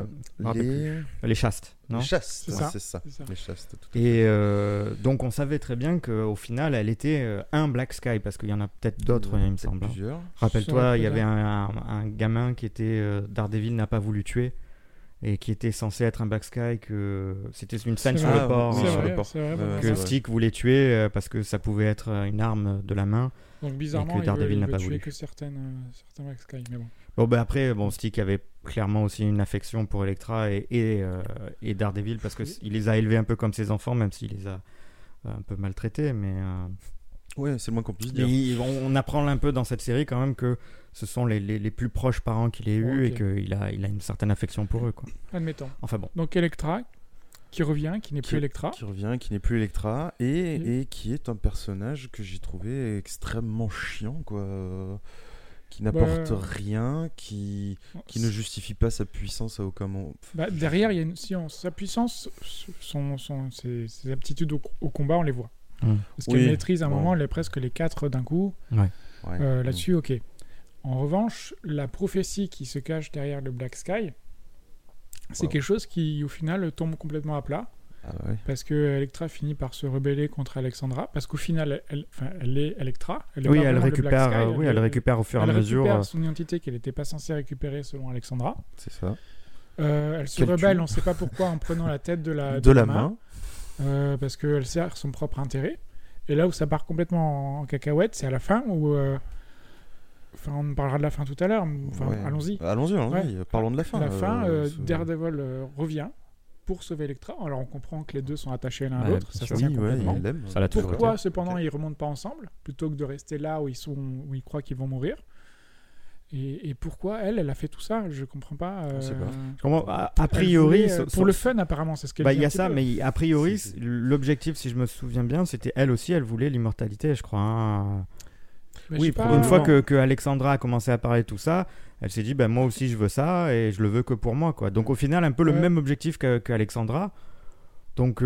les chastes, non? Les chastes, c'est ça. Les chastes. Et donc on savait très bien qu'au final, elle était un Black Sky, parce qu'il y en a peut-être d'autres, il me semble. Plusieurs. Rappelle-toi, il y avait un gamin qui était Daredevil n'a pas voulu tuer et qui était censé être un Black Sky, que c'était une scène sur le port, que Stick voulait tuer parce que ça pouvait être une arme de la main. Donc bizarrement, il n'a pas voulu que certains Black Sky, mais bon. Après, Stick avait clairement aussi une affection pour Electra et Daredevil, parce qu'il les a élevés un peu comme ses enfants, même s'il les a un peu maltraités. Mais ouais, c'est le moins qu'on puisse dire. On apprend un peu dans cette série quand même que ce sont les plus proches parents qu'il ait eus et qu'il a une certaine affection pour eux, quoi. Admettons. Enfin bon. Donc Electra, qui revient, qui n'est plus Electra. Qui revient, qui n'est plus Electra, et qui est un personnage que j'ai trouvé extrêmement chiant, quoi. Qui n'apporte rien, qui ne justifie pas sa puissance à aucun moment. Derrière, il y a sa puissance, ses aptitudes au combat, on les voit. Parce qu'elle maîtrise à un moment presque les 4 d'un coup. Là-dessus, ok. En revanche, la prophétie qui se cache derrière le Black Sky, c'est quelque chose qui, au final, tombe complètement à plat. Parce que Electra finit par se rebeller contre Alexandra, parce qu'au final, elle est Electra. Elle récupère au fur et à mesure. Elle récupère son identité qu'elle n'était pas censée récupérer selon Alexandra. C'est ça. Elle se rebelle, on ne sait pas pourquoi, en prenant la tête de la main. Parce qu'elle sert son propre intérêt. Et là où ça part complètement en cacahuète, c'est à la fin où on parlera de la fin tout à l'heure. Allons-y. Parlons de la fin. La fin, Daredevil revient pour sauver Elektra. Alors on comprend que les deux sont attachés l'un à l'autre, ça se tient complètement. Pourquoi cependant ils remontent pas ensemble plutôt que de rester là où ils croient qu'ils vont mourir? Et pourquoi elle a fait tout ça? Je comprends pas. A priori, pour le fun apparemment, c'est ce qu'elle dit. Il y a ça, mais a priori, l'objectif, si je me souviens bien, c'était elle aussi, elle voulait l'immortalité, je crois. Hein. Oui, une fois que Alexandra a commencé à parler de tout ça, elle s'est dit moi aussi je veux ça et je le veux que pour moi, quoi. Donc au final un peu le même objectif qu'Alexandra. Donc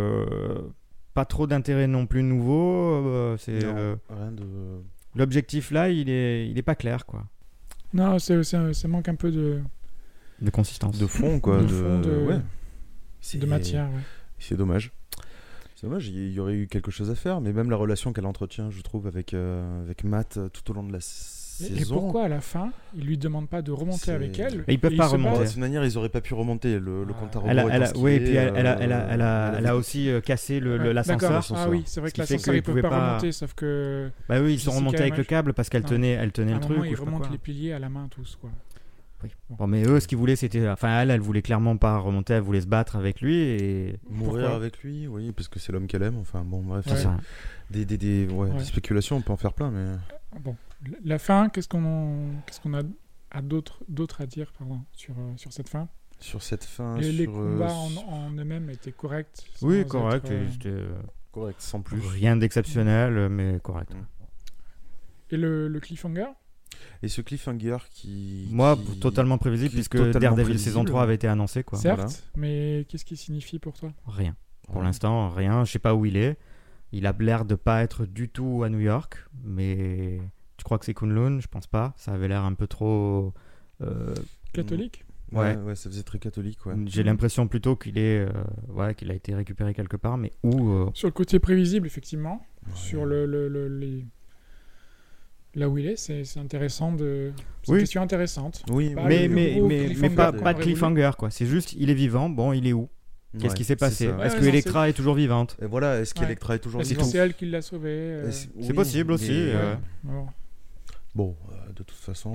pas trop d'intérêt non plus nouveau. Rien de... L'objectif là, il est pas clair, quoi. Non, ça manque un peu de consistance, de fond, quoi, de matière. Ouais. C'est dommage. C'est dommage, il y aurait eu quelque chose à faire, mais même la relation qu'elle entretient, je trouve, avec Matt tout au long de la saison. Et pourquoi à la fin, ils lui demandent pas de remonter avec elle? Et ils peuvent pas remonter. De toute manière, ils auraient pas pu remonter le compte à rebours. Elle a aussi cassé l'ascenseur. Ah oui, c'est vrai que l'ascenseur ils peuvent pas remonter, sauf que. Bah oui, ils sont remontés avec le câble parce qu'elle tenait le truc. Ils remontent les piliers à la main tous, quoi. Oui. Bon, mais eux, ce qu'ils voulaient, c'était. Enfin, elle voulait clairement pas remonter, elle voulait se battre avec lui et. Mourir avec lui, oui, parce que c'est l'homme qu'elle aime. Enfin, bon, bref. Des spéculations, on peut en faire plein, mais. Bon, la fin, qu'est-ce qu'on a d'autre à dire sur cette fin? Sur cette fin. Les combats en eux-mêmes étaient corrects. Oui, correct. Correct, sans plus. Rien d'exceptionnel, mais correct. Et le cliffhanger? Et ce cliffhanger qui... totalement prévisible, puisque Daredevil saison 3 avait été annoncé, quoi. Certes, mais qu'est-ce qui signifie pour toi? Rien. Pour l'instant, rien. Je sais pas où il est. Il a l'air de pas être du tout à New York, mais tu crois que c'est Kunlun? Je pense pas. Ça avait l'air un peu trop... catholique? Ouais, ça faisait très catholique, ouais. J'ai l'impression plutôt qu'il a été récupéré quelque part, mais où... Sur le côté prévisible, effectivement. Ouais. Sur les... Là où il est, c'est intéressant c'est une question intéressante. Oui, mais pas de cliffhanger, quoi. C'est juste, il est vivant, bon, il est où? Qu'est-ce qui s'est passé? Est-ce que Elektra est toujours vivante? Et voilà, est-ce qu'Elektra est toujours vivante? Est-ce que c'est elle qui l'a sauvée? C'est possible aussi. Bon, de toute façon...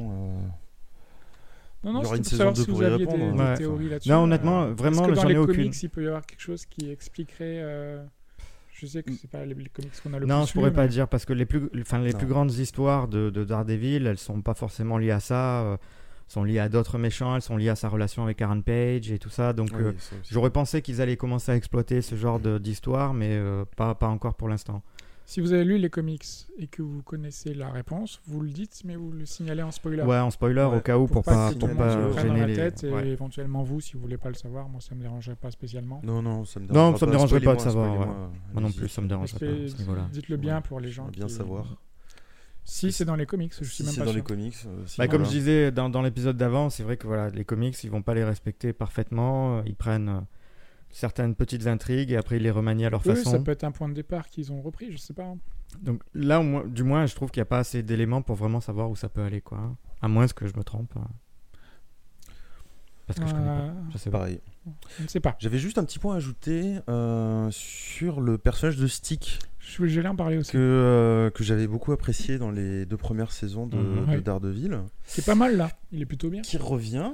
Non, il y aura une saison 2 pour y répondre. Des théories là-dessus. Non, honnêtement, vraiment, j'en ai aucune. Est-ce que dans les comics, il peut y avoir quelque chose qui expliquerait... Je sais que c'est pas les comics qu'on a le plus. Non, je pourrais pas dire parce que les plus grandes histoires de Daredevil, elles sont pas forcément liées à ça. Sont liées à d'autres méchants, elles sont liées à sa relation avec Karen Page et tout ça. Donc, j'aurais pensé qu'ils allaient commencer à exploiter ce genre d'histoire, mais pas encore pour l'instant. Si vous avez lu les comics et que vous connaissez la réponse, vous le dites, mais vous le signalez en spoiler. Ouais, en spoiler au cas où pour pas gêner les têtes. Et éventuellement vous, si vous voulez pas le savoir, moi ça me dérangerait pas spécialement. Non, ça me dérangerait pas de savoir. Moi non plus, ça me dérangerait pas. À ce niveau-là. Dites-le bien pour les gens. Bien savoir. Si c'est dans les comics, je suis même pas sûr. C'est dans les comics. Comme je disais dans l'épisode d'avant, c'est vrai que les comics, ils vont pas les respecter parfaitement. Ils prennent certaines petites intrigues et après ils les remanient à leur façon. Ça peut être un point de départ qu'ils ont repris, je sais pas. Donc là, du moins, je trouve qu'il n'y a pas assez d'éléments pour vraiment savoir où ça peut aller, quoi. À moins que je me trompe. Parce que je connais pas. Je sais pareil. Je ne sais pas. J'avais juste un petit point à ajouter sur le personnage de Stick. Je vais en parler aussi. Que j'avais beaucoup apprécié dans les 2 premières saisons de Daredevil. C'est pas mal là, il est plutôt bien. Qui revient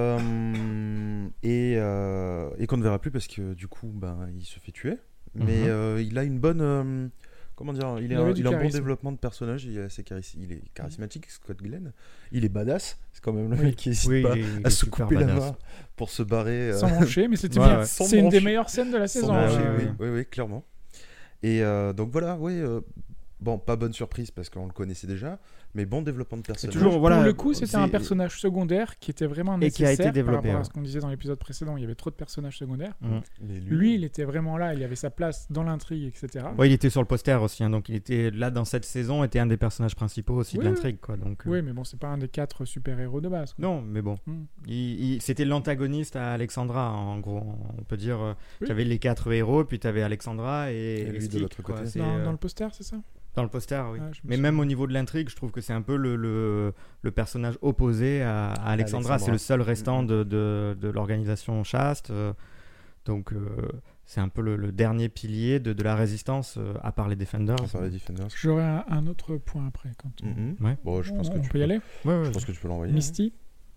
et qu'on ne verra plus parce que du coup il se fait tuer. Mais il a une bonne... comment dire, il a un bon développement de personnage, il est charismatique, Scott Glenn. Il est badass, c'est quand même le mec qui n'hésite pas à se couper la main pour se barrer. Sans mancher, mais c'était bien. C'est une des meilleures scènes de la saison. Oui, clairement. Et donc voilà, bon, pas bonne surprise parce qu'on le connaissait déjà, mais bon développement de personnage. Pour le coup, c'était un personnage secondaire qui était vraiment nécessaire et qui a été développé, par rapport à ce qu'on disait dans l'épisode précédent. Il y avait trop de personnages secondaires. Mais lui, il était vraiment là, il avait sa place dans l'intrigue, etc. Ouais, il était sur le poster aussi, donc il était là dans cette saison, était un des personnages principaux aussi de l'intrigue, quoi. Donc, oui, mais bon, c'est pas un des 4 super-héros de base, quoi. Non, mais bon, c'était l'antagoniste à Alexandra, en gros. On peut dire, tu avais les 4 héros, puis tu avais Alexandra et lui Stick, de l'autre côté. Dans le poster, c'est ça? Dans le poster, oui. Mais même au niveau de l'intrigue, je trouve que c'est un peu le personnage opposé à Alexandra. C'est le seul restant de l'organisation chaste. Donc, c'est un peu le dernier pilier de la résistance, à part les Defenders. J'aurais un autre point après. Quand Bon, je pense que tu peux y aller. Je pense que tu peux l'envoyer. Misty.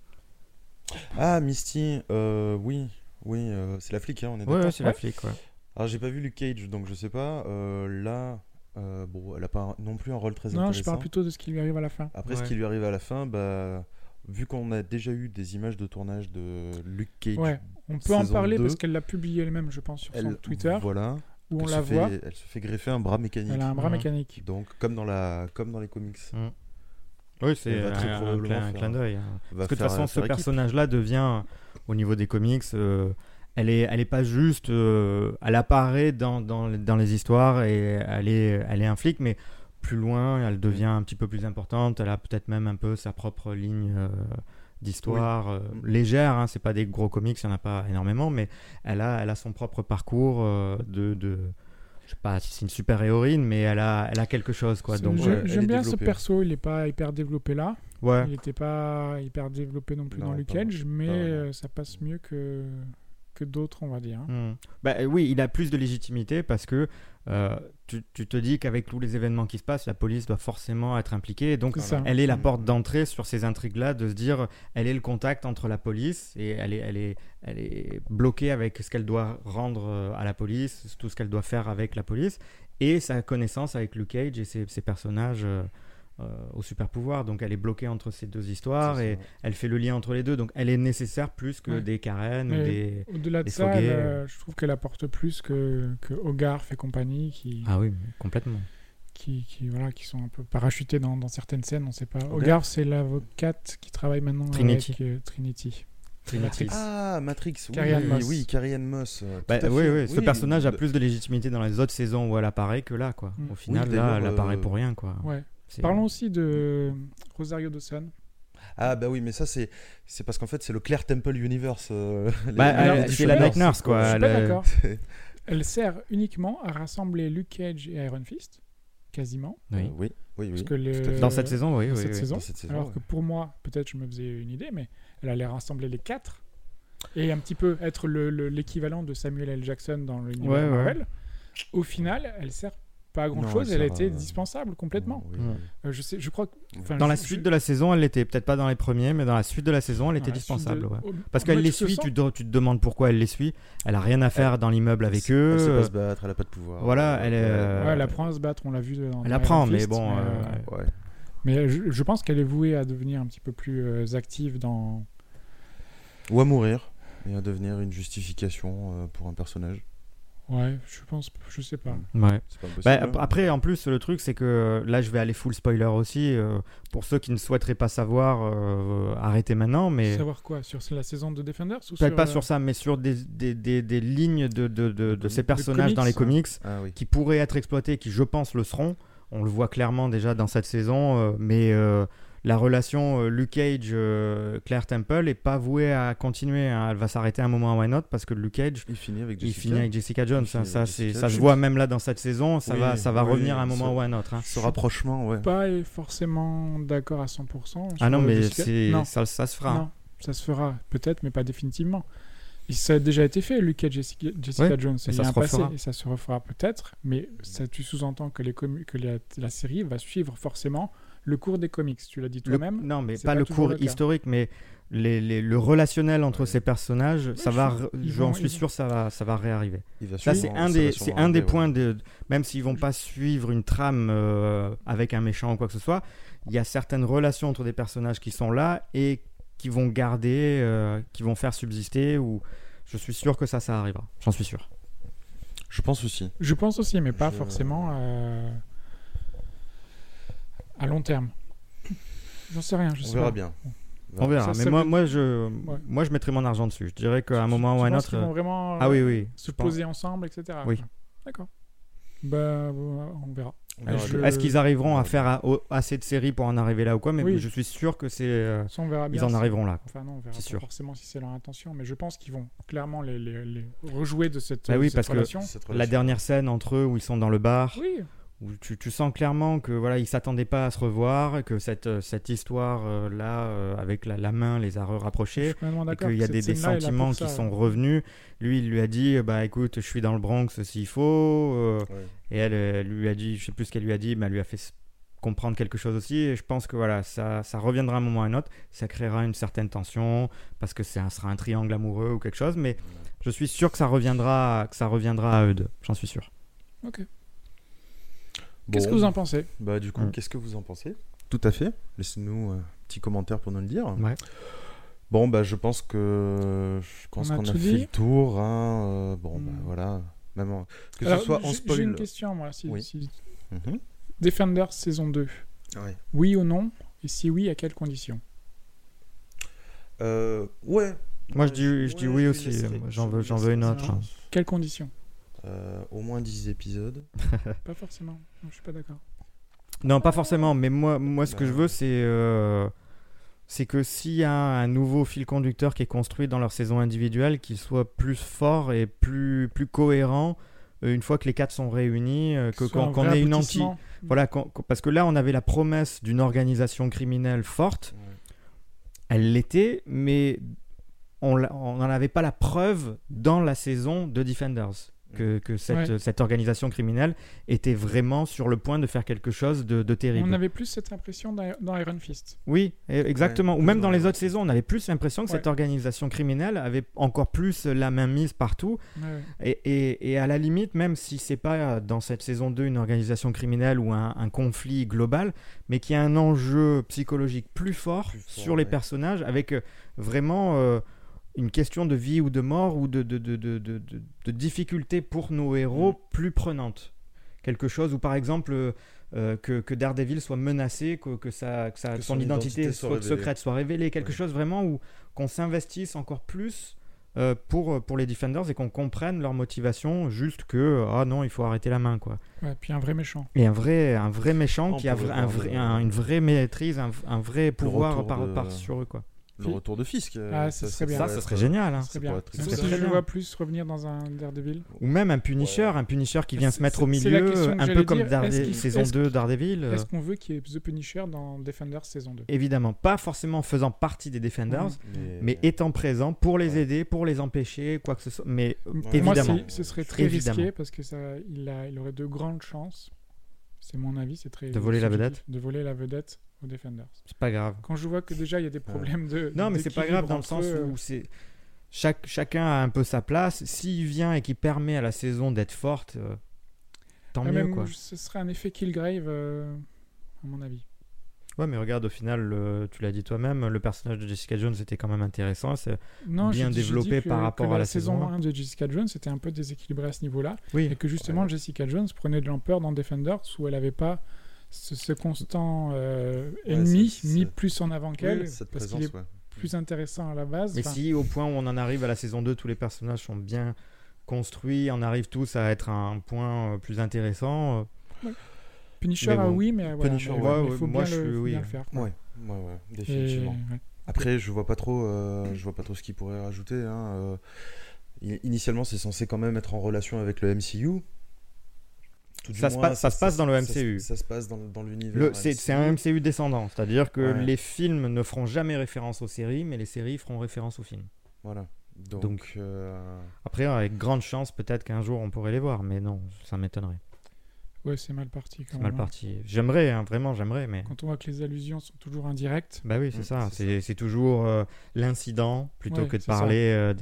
Ah, Misty, oui, c'est la flic, on est d'accord. Ouais, c'est la flic, ouais. Alors, j'ai pas vu Luke Cage, donc je sais pas. Là, elle a pas non plus un rôle très intéressant. Non, je parle plutôt de ce qui lui arrive à la fin. Après, ce qui lui arrive à la fin, vu qu'on a déjà eu des images de tournage de Luke Cage, on peut en parler parce qu'elle l'a publié elle-même, je pense, sur son Twitter. Voilà. Où on la voit. Elle se fait greffer un bras mécanique. Elle a un bras mécanique. Donc, comme dans les comics. Oui, c'est un clin d'œil. Parce que de toute façon, ce personnage-là devient, au niveau des comics, elle est pas juste, elle apparaît dans les histoires et elle est un flic, mais plus loin, elle devient un petit peu plus importante. Elle a peut-être même un peu sa propre ligne d'histoire légère. Hein, c'est pas des gros comics, il y en a pas énormément, mais elle a son propre parcours je sais pas si c'est une super héroïne, mais elle a quelque chose, quoi. Donc j'aime bien ce perso, il est pas hyper développé là. Ouais. Il n'était pas hyper développé non plus dans Luke Cage, mais ça passe mieux que d'autres, on va dire. Oui, il a plus de légitimité parce que tu te dis qu'avec tous les événements qui se passent, la police doit forcément être impliquée. Et donc, elle est la porte d'entrée sur ces intrigues-là, de se dire, elle est le contact entre la police et elle est bloquée avec ce qu'elle doit rendre à la police, tout ce qu'elle doit faire avec la police, et sa connaissance avec Luke Cage et ses personnages au super pouvoir. Donc elle est bloquée entre ces deux histoires et elle fait le lien entre les deux. Donc elle est nécessaire plus que des Karen ou des au-delà de ça, je trouve qu'elle apporte plus que Hogarth et compagnie qui complètement qui sont un peu parachutés dans certaines scènes. On sait pas. Hogarth, c'est l'avocate qui travaille maintenant avec Trinity. Matrix. Ah, Matrix, Carrie-Anne Moss. Ce personnage a plus de légitimité dans les autres saisons où elle apparaît que là, quoi. Au final, là, elle apparaît pour rien, quoi. Ouais. Parlons aussi de Rosario Dawson. Ah bah oui, mais ça c'est parce qu'en fait c'est le Claire Temple Universe. C'est la Night Nurse, quoi. Je suis pas d'accord. Elle sert uniquement à rassembler Luke Cage et Iron Fist, quasiment. Oui. Parce que dans cette saison, saison. Alors que pour moi, peut-être je me faisais une idée, mais elle allait rassembler les 4 et un petit peu être l'équivalent de Samuel L. Jackson dans l'univers Marvel. Au final, elle sert pas à grand chose, elle a été dispensable complètement. Je crois que, dans la suite de la saison, elle l'était, peut-être pas dans les premiers, mais dans la suite de la saison, elle était dispensable. Parce qu'elle les suit, tu te demandes pourquoi elle les suit. Elle a rien à faire dans l'immeuble avec eux. Elle sait pas se battre, elle a pas de pouvoir. Voilà, elle apprend à se battre, on l'a vu dans elle apprend, mais bon. Mais je pense qu'elle est vouée à devenir un petit peu plus active dans. Ou à mourir et à devenir une justification pour un personnage. Ouais, je sais pas. Ouais. C'est pas après, en plus, le truc, c'est que là, je vais aller full spoiler aussi. Pour ceux qui ne souhaiteraient pas savoir, arrêtez maintenant. Mais savoir quoi? Sur la saison de Defenders ou peut-être pas sur ça, mais sur des lignes de ces personnages dans les comics qui pourraient être exploités, qui, je pense, le seront. On le voit clairement déjà dans cette saison, mais la relation Luke Cage Claire Temple n'est pas vouée à continuer, hein. Elle va s'arrêter à un moment ou à un autre parce que Luke Cage il finit avec Jessica Jones. Ça se voit même là dans cette saison. Ça va revenir à un moment ou à un autre, hein. Ce rapprochement, je suis pas forcément d'accord à 100%. Ah non, mais ça se fera. Non, ça se fera peut-être, mais pas définitivement. Ça a déjà été fait, Luke Cage et Jessica Jones. Il y a un passé et ça se refera peut-être, mais ça, tu sous-entends que la série va suivre forcément le cours des comics, tu l'as dit toi-même. Non, mais pas le cours historique, mais le relationnel entre ces personnages, j'en suis sûr, ça va réarriver. Ça, c'est un des points, même s'ils vont pas suivre une trame avec un méchant ou quoi que ce soit, il y a certaines relations entre des personnages qui sont là et qui vont garder, qui vont faire subsister, ou je suis sûr que ça arrivera. J'en suis sûr. Je pense aussi. Mais pas forcément à long terme. J'en sais rien. On verra bien. On verra. Mais moi, je mettrai mon argent dessus. Je dirais qu'à un moment ou à un autre. Ils vont vraiment se poser ensemble, etc. Oui. D'accord. On verra. Est-ce qu'ils arriveront à faire assez de séries pour en arriver là ou quoi? Mais je suis sûr que c'est. On verra bien. Ils en arriveront là. Enfin non, on verra pas forcément si c'est leur intention, mais je pense qu'ils vont clairement les rejouer de cette. Oui, parce relation. que la dernière scène entre eux où ils sont dans le bar. Oui. tu sens clairement que voilà, ils s'attendaient pas à se revoir, que cette histoire là avec la main les a rapprochés, et qu'il y a des sentiments qui sont revenus. Lui, il lui a dit écoute, je suis dans le Bronx s'il faut, et elle lui a dit, je sais plus ce qu'elle lui a dit, mais elle lui a fait comprendre quelque chose aussi, et je pense que voilà, ça reviendra à un moment ou à un autre, ça créera une certaine tension parce que ça sera un triangle amoureux ou quelque chose, mais je suis sûr que ça reviendra à eux deux, j'en suis sûr. Ok. Qu'est-ce que vous en pensez ? Du coup, qu'est-ce que vous en pensez ? Tout à fait. Laissez-nous un petit commentaire pour nous le dire. Ouais. Bon, je pense qu'on a fait le tour. Hein. Voilà. Même que ce soit en spoil. J'ai une question, moi. Oui. Defenders saison 2. Ouais. Oui ou non ? Et si oui, à quelles conditions ? Ouais. Moi, je dis oui aussi. J'en veux une autre. Quelles conditions ? Au moins 10 épisodes. Pas forcément. Non, je suis pas d'accord. Non, pas forcément. Mais moi ce que je veux, c'est que s'il y a un nouveau fil conducteur qui est construit dans leur saison individuelle, qu'il soit plus fort et plus cohérent une fois que les 4 sont réunis, qu'on ait une voilà, parce que là, on avait la promesse d'une organisation criminelle forte. Ouais. Elle l'était, mais on n'en avait pas la preuve dans la saison de Defenders. Que cette organisation criminelle était vraiment sur le point de faire quelque chose de terrible. On avait plus cette impression dans Iron Fist. Oui, exactement. Ou même dans les autres saisons, on avait plus l'impression que cette organisation criminelle avait encore plus la main mise partout. Ouais. Et à la limite, même si c'est pas dans cette saison 2 une organisation criminelle ou un conflit global, mais qu'il y a un enjeu psychologique plus fort sur les personnages, avec vraiment... une question de vie ou de mort ou de difficulté pour nos héros plus prenante. Quelque chose où, par exemple, que Daredevil soit menacé, que son identité secrète soit révélée. Quelque chose vraiment où qu'on s'investisse encore plus pour les Defenders et qu'on comprenne leur motivation, juste que, non, il faut arrêter la main, quoi. Ouais, puis un vrai méchant. Et un vrai méchant qui a une vraie maîtrise, un vrai pouvoir sur eux, quoi. Le retour de Fisk. Ça serait génial. Hein. Si je le vois plus revenir dans un Daredevil. Ou même un Punisher qui vient se mettre au milieu, un peu comme saison 2 Daredevil. Est-ce qu'on veut qu'il y ait The Punisher dans Defenders saison 2 ? Évidemment, pas forcément faisant partie des Defenders, mais étant présent pour les aider, pour les empêcher, quoi que ce soit. Mais évidemment. Moi, ce serait très risqué parce que il aurait de grandes chances. C'est mon avis, c'est très... De voler la vedette ? De voler la vedette aux Defenders. C'est pas grave. Quand je vois que déjà il y a des problèmes de... Non, mais c'est pas grave dans le sens où c'est... Chacun a un peu sa place. S'il vient et qu'il permet à la saison d'être forte, tant mieux, quoi. Ce serait un effet Killgrave, à mon avis. Ouais, mais regarde, au final, tu l'as dit toi-même, le personnage de Jessica Jones était quand même intéressant. C'est bien développé par rapport à la saison 1 de Jessica Jones. C'était un peu déséquilibré à ce niveau-là. Oui. Et que justement, Jessica Jones prenait de l'ampleur dans Defenders où elle n'avait pas ce constant ennemi mis plus en avant qu'elle. Parce qu'il est plus intéressant à la base. Mais si, au point où on en arrive à la saison 2, tous les personnages sont bien construits, on arrive tous à être à un point plus intéressant. Punisher, oui, mais Punisher, il faut bien le faire. Ouais, définitivement. Après, je vois pas trop ce qu'il pourrait rajouter. Hein. Initialement, c'est censé quand même être en relation avec le MCU. Ça se passe dans le MCU. Ça se passe dans l'univers. C'est un MCU descendant, c'est-à-dire que les films ne feront jamais référence aux séries, mais les séries feront référence aux films. Voilà. Donc après, avec grande chance, peut-être qu'un jour on pourrait les voir, mais non, ça m'étonnerait. Ouais, c'est mal parti. C'est mal parti. J'aimerais, vraiment, mais... Quand on voit que les allusions sont toujours indirectes... Bah oui, c'est ça. C'est toujours l'incident, plutôt que de parler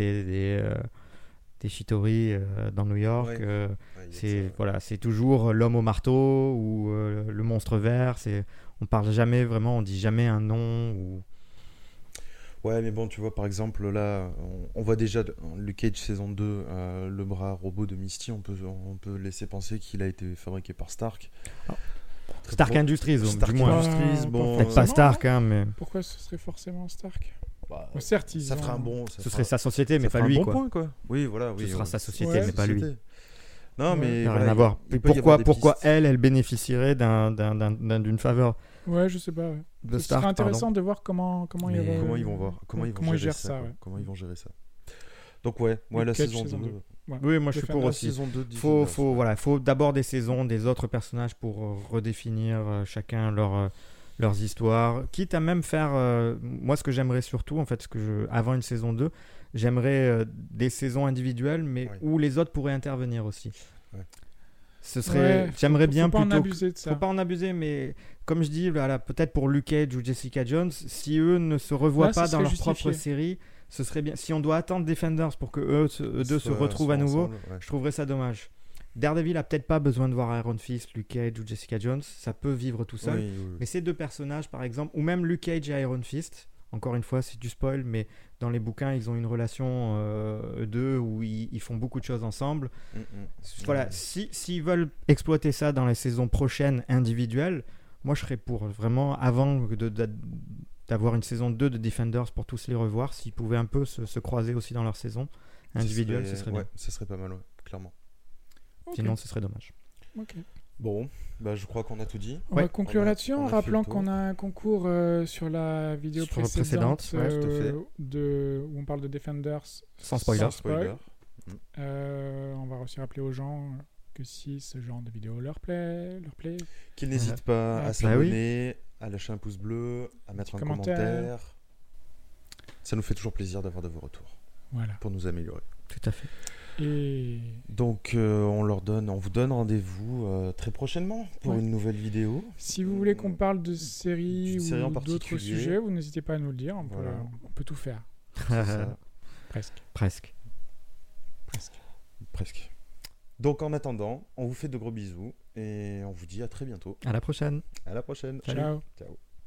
des Chitauri dans New York. C'est toujours l'homme au marteau ou le monstre vert. On parle jamais vraiment, on dit jamais un nom ou... Ouais, mais bon, tu vois, par exemple, là, on voit déjà Luke Cage saison 2, le bras robot de Misty, on peut laisser penser qu'il a été fabriqué par Stark. Stark Industries, du moins. Industries, peut-être pas Stark, hein, mais... Pourquoi ce serait forcément Stark ? Certes, ça ferait un bon... Ce serait sa société, mais pas lui, quoi. Point, quoi. Oui, voilà. Ce sera sa société, mais pas lui. Non, mais... Rien à voir. Pourquoi elle bénéficierait d'une faveur ? Ouais, je sais pas. Ce serait intéressant de voir comment ils vont gérer ça. Donc la saison 2. Ouais. Oui, moi je suis pour aussi. Faut d'abord des saisons des autres personnages pour redéfinir chacun leurs histoires, quitte à même faire moi ce que j'aimerais surtout en fait avant une saison 2, j'aimerais des saisons individuelles mais où les autres pourraient intervenir aussi. Ouais. Ce serait j'aimerais bien faut pas en abuser de ça. Faut pas en abuser, mais comme je dis peut-être pour Luke Cage ou Jessica Jones, si eux ne se revoient pas dans leur propre série, ce serait bien. Si on doit attendre Defenders pour que eux deux se retrouvent à nouveau, je trouverais ça dommage. Daredevil a peut-être pas besoin de voir Iron Fist, Luke Cage ou Jessica Jones, ça peut vivre tout seul. Oui. Mais ces deux personnages, par exemple, ou même Luke Cage et Iron Fist, encore une fois, c'est du spoil, mais dans les bouquins, ils ont une relation d'eux où ils font beaucoup de choses ensemble. Voilà, s'ils veulent exploiter ça dans les saisons prochaines individuelles, moi je serais pour vraiment, avant d'avoir une saison 2 de Defenders pour tous les revoir, s'ils pouvaient un peu se croiser aussi dans leur saison individuelle, ce serait bien. Ce serait pas mal, clairement. Okay. Sinon, ce serait dommage. Ok. Bon, je crois qu'on a tout dit. On va conclure là-dessus en rappelant qu'on a un concours sur la vidéo précédente où on parle de Defenders sans spoiler. On va aussi rappeler aux gens que si ce genre de vidéo leur plaît, qu'ils n'hésitent pas à s'abonner, à lâcher un pouce bleu, à mettre un commentaire. Ça nous fait toujours plaisir d'avoir de vos retours. Voilà. Pour nous améliorer. Tout à fait. Et donc on vous donne rendez-vous très prochainement pour une nouvelle vidéo. Si vous voulez qu'on parle de séries ou d'autres sujets, vous n'hésitez pas à nous le dire. On peut tout faire. Presque. Donc en attendant, on vous fait de gros bisous et on vous dit à très bientôt. À la prochaine. Salut. Ciao. Ciao.